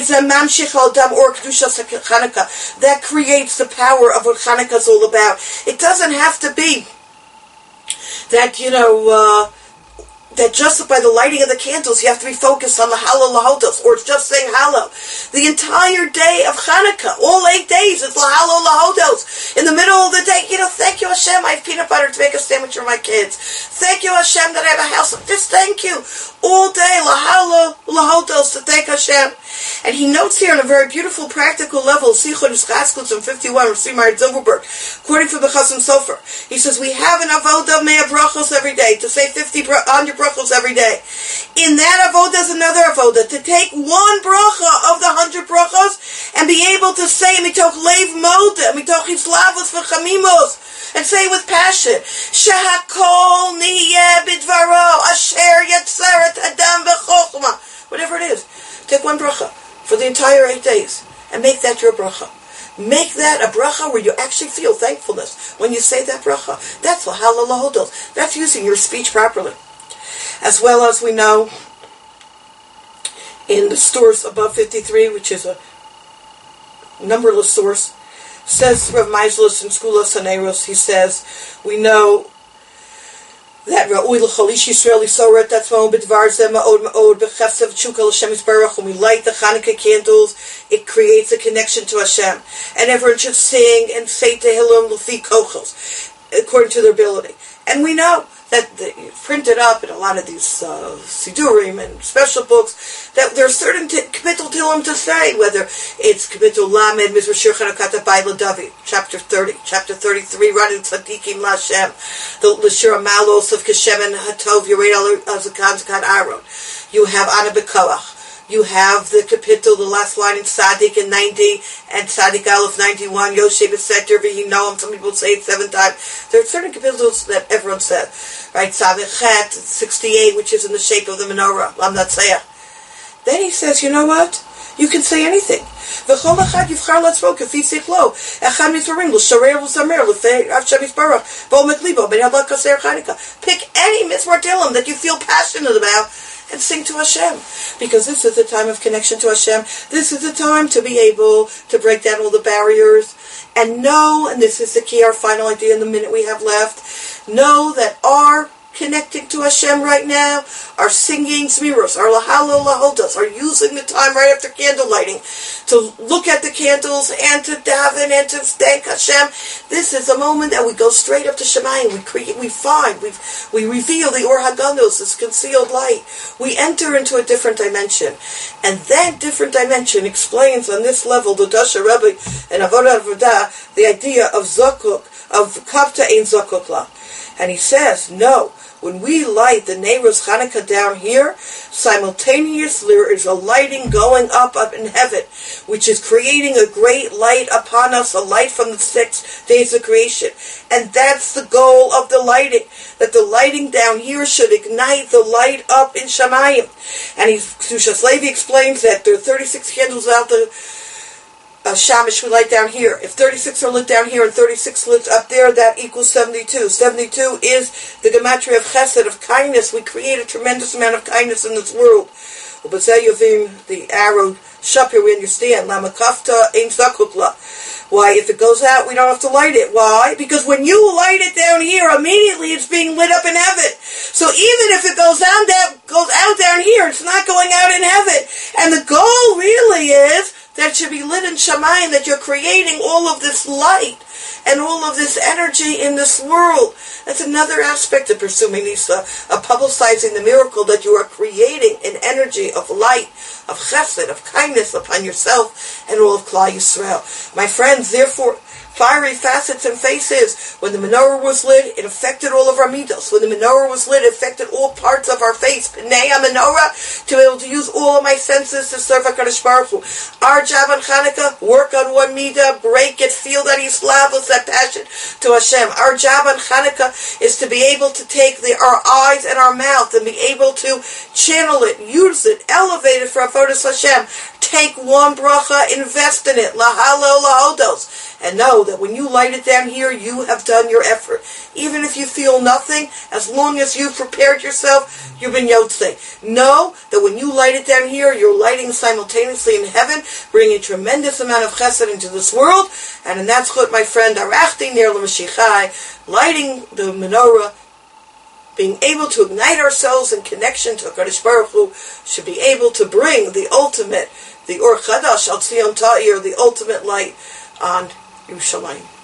That creates the power of what Chanukah is all about. It doesn't have to be that, that just by the lighting of the candles, you have to be focused on the Hallel Lahodos, or it's just saying Hallel. The entire day of Chanukah, all 8 days, it's Hallel Lahodos. In the middle of the day, thank you Hashem, I have peanut butter to make a sandwich for my kids. Thank you Hashem that I have a house. Just thank you. All day, Hallel Lahodos, to thank Hashem. And he notes here on a very beautiful, practical level, Sichot Chaskutz from 51, Rav Meir Zilberberg, quoting from the Chasam Sofer. He says, we have an avodah mea brachos every day, to say 100 brachos every day. In that avodah is another avodah, to take one bracha of the 100 brachos and be able to say mitoch leiv moda, mitoch hislavos v'chamimos, and say with passion, Shehakol niyeh bidvaro, asher yatzeret adam v'chochma, whatever it is. Take one bracha for the entire 8 days and make that your bracha. Make that a bracha where you actually feel thankfulness when you say that bracha. That's Hallel Lahodos. That's using your speech properly. As well as we know in the source above 53, which is a numberless source, says Rav Meislis in School of Saneros, he says, we know that Ra'ui l'chol ish Yisrael yisoret atzmo b'dvar zeh ma'od ma'od b'chefsav tshuka l'Hashem yisbarach. When we light the Chanukah candles, it creates a connection to Hashem. And everyone should sing and say Tehillim l'fi kochos, according to their ability. And we know that printed up in a lot of these Sidurim and special books, that there are certain Kapitel Tehillim to say, whether it's Kapitel Lamed, Mizrah Shir Chanukah Bayla David, chapter 30, chapter 33, Radin Tzadikim LaShem, the Shir Malos of Keshem and Hatov, Yered Al Zakan Zakat Aaron. You have Ana B'Koach. You have the Kapitel, the last line in Tzadik in 90, and Tzadik Aleph 91, Yoshe B'Seter V'Hinoam, some people say it 7 times. There are certain Kapitels that everyone says, right? Tzavich Chet, 68, which is in the shape of the menorah, Lam Natseach. Then he says, you know what? You can say anything. V'chol achad yivchar latzmo k'fi sichlo. Echad mitzorim l'sharer l'samer l'fei Hashem yisbarach. V'omet libo ben yablat kaser Chanukah. Pick any mitzvah Tehillim that you feel passionate about and sing to Hashem. Because this is the time of connection to Hashem. This is the time to be able to break down all the barriers and know, and this is the key, our final idea in the minute we have left, know that our connecting to Hashem right now, our singing Zmiros, our Hallel Lahodos, our using the time right after candle lighting to look at the candles and to daven and to thank Hashem. This is a moment that we go straight up to Shemayim. We reveal the Or HaGanos, this concealed light. We enter into a different dimension. And that different dimension explains on this level, the Dasha Rebbe and Avodah Avodah, the idea of Zakuk, of Kavta Ein Zakuk La. And he says, no, when we light the Neiros Chanukah down here, simultaneously there is a lighting going up in heaven, which is creating a great light upon us, a light from the 6 days of creation. And that's the goal of the lighting, that the lighting down here should ignite the light up in Shamayim. And Kedushas Levi explains that there are 36 candles out the Shamish we light down here. If 36 are lit down here and 36 lit up there, that equals 72. 72 is the gematria of chesed, of kindness. We create a tremendous amount of kindness in this world. The arrow shapir, we understand. Lamakafta ein zakukla. Why? If it goes out, we don't have to light it. Why? Because when you light it down here, immediately it's being lit up in heaven. So even if it goes out down here, it's not going out in heaven. And the goal really is that it should be lit in Shamayim, that you're creating all of this light and all of this energy in this world. That's another aspect of pursuing Nisa, of publicizing the miracle that you are creating an energy of light, of chesed, of kindness upon yourself and all of Klal Yisrael. My friends, therefore, fiery facets and faces. When the menorah was lit, it affected all of our midos. When the menorah was lit, it affected all parts of our face. Pnei menorah, to be able to use all of my senses to serve HaKadosh Baruch Hu. Our job on Chanukah, work on one midah, break it, feel that He's slavos, that passion to Hashem. Our job on Chanukah is to be able to take our eyes and our mouth and be able to channel it, use it, elevate it for Avodas Hashem. Take one bracha, invest in it, Hallel Lahodos, and know that when you light it down here, you have done your effort. Even if you feel nothing, as long as you've prepared yourself, you've been yotzei. Know that when you light it down here, you're lighting simultaneously in heaven, bringing a tremendous amount of chesed into this world, and in that zchut, my friend, arachti ner l'mashichai, lighting the menorah, being able to ignite ourselves in connection to HaKadosh Baruch Hu, should be able to bring the ultimate, the Or Chadash Al Tzion Ta'ir, the ultimate light on Yerushalayim.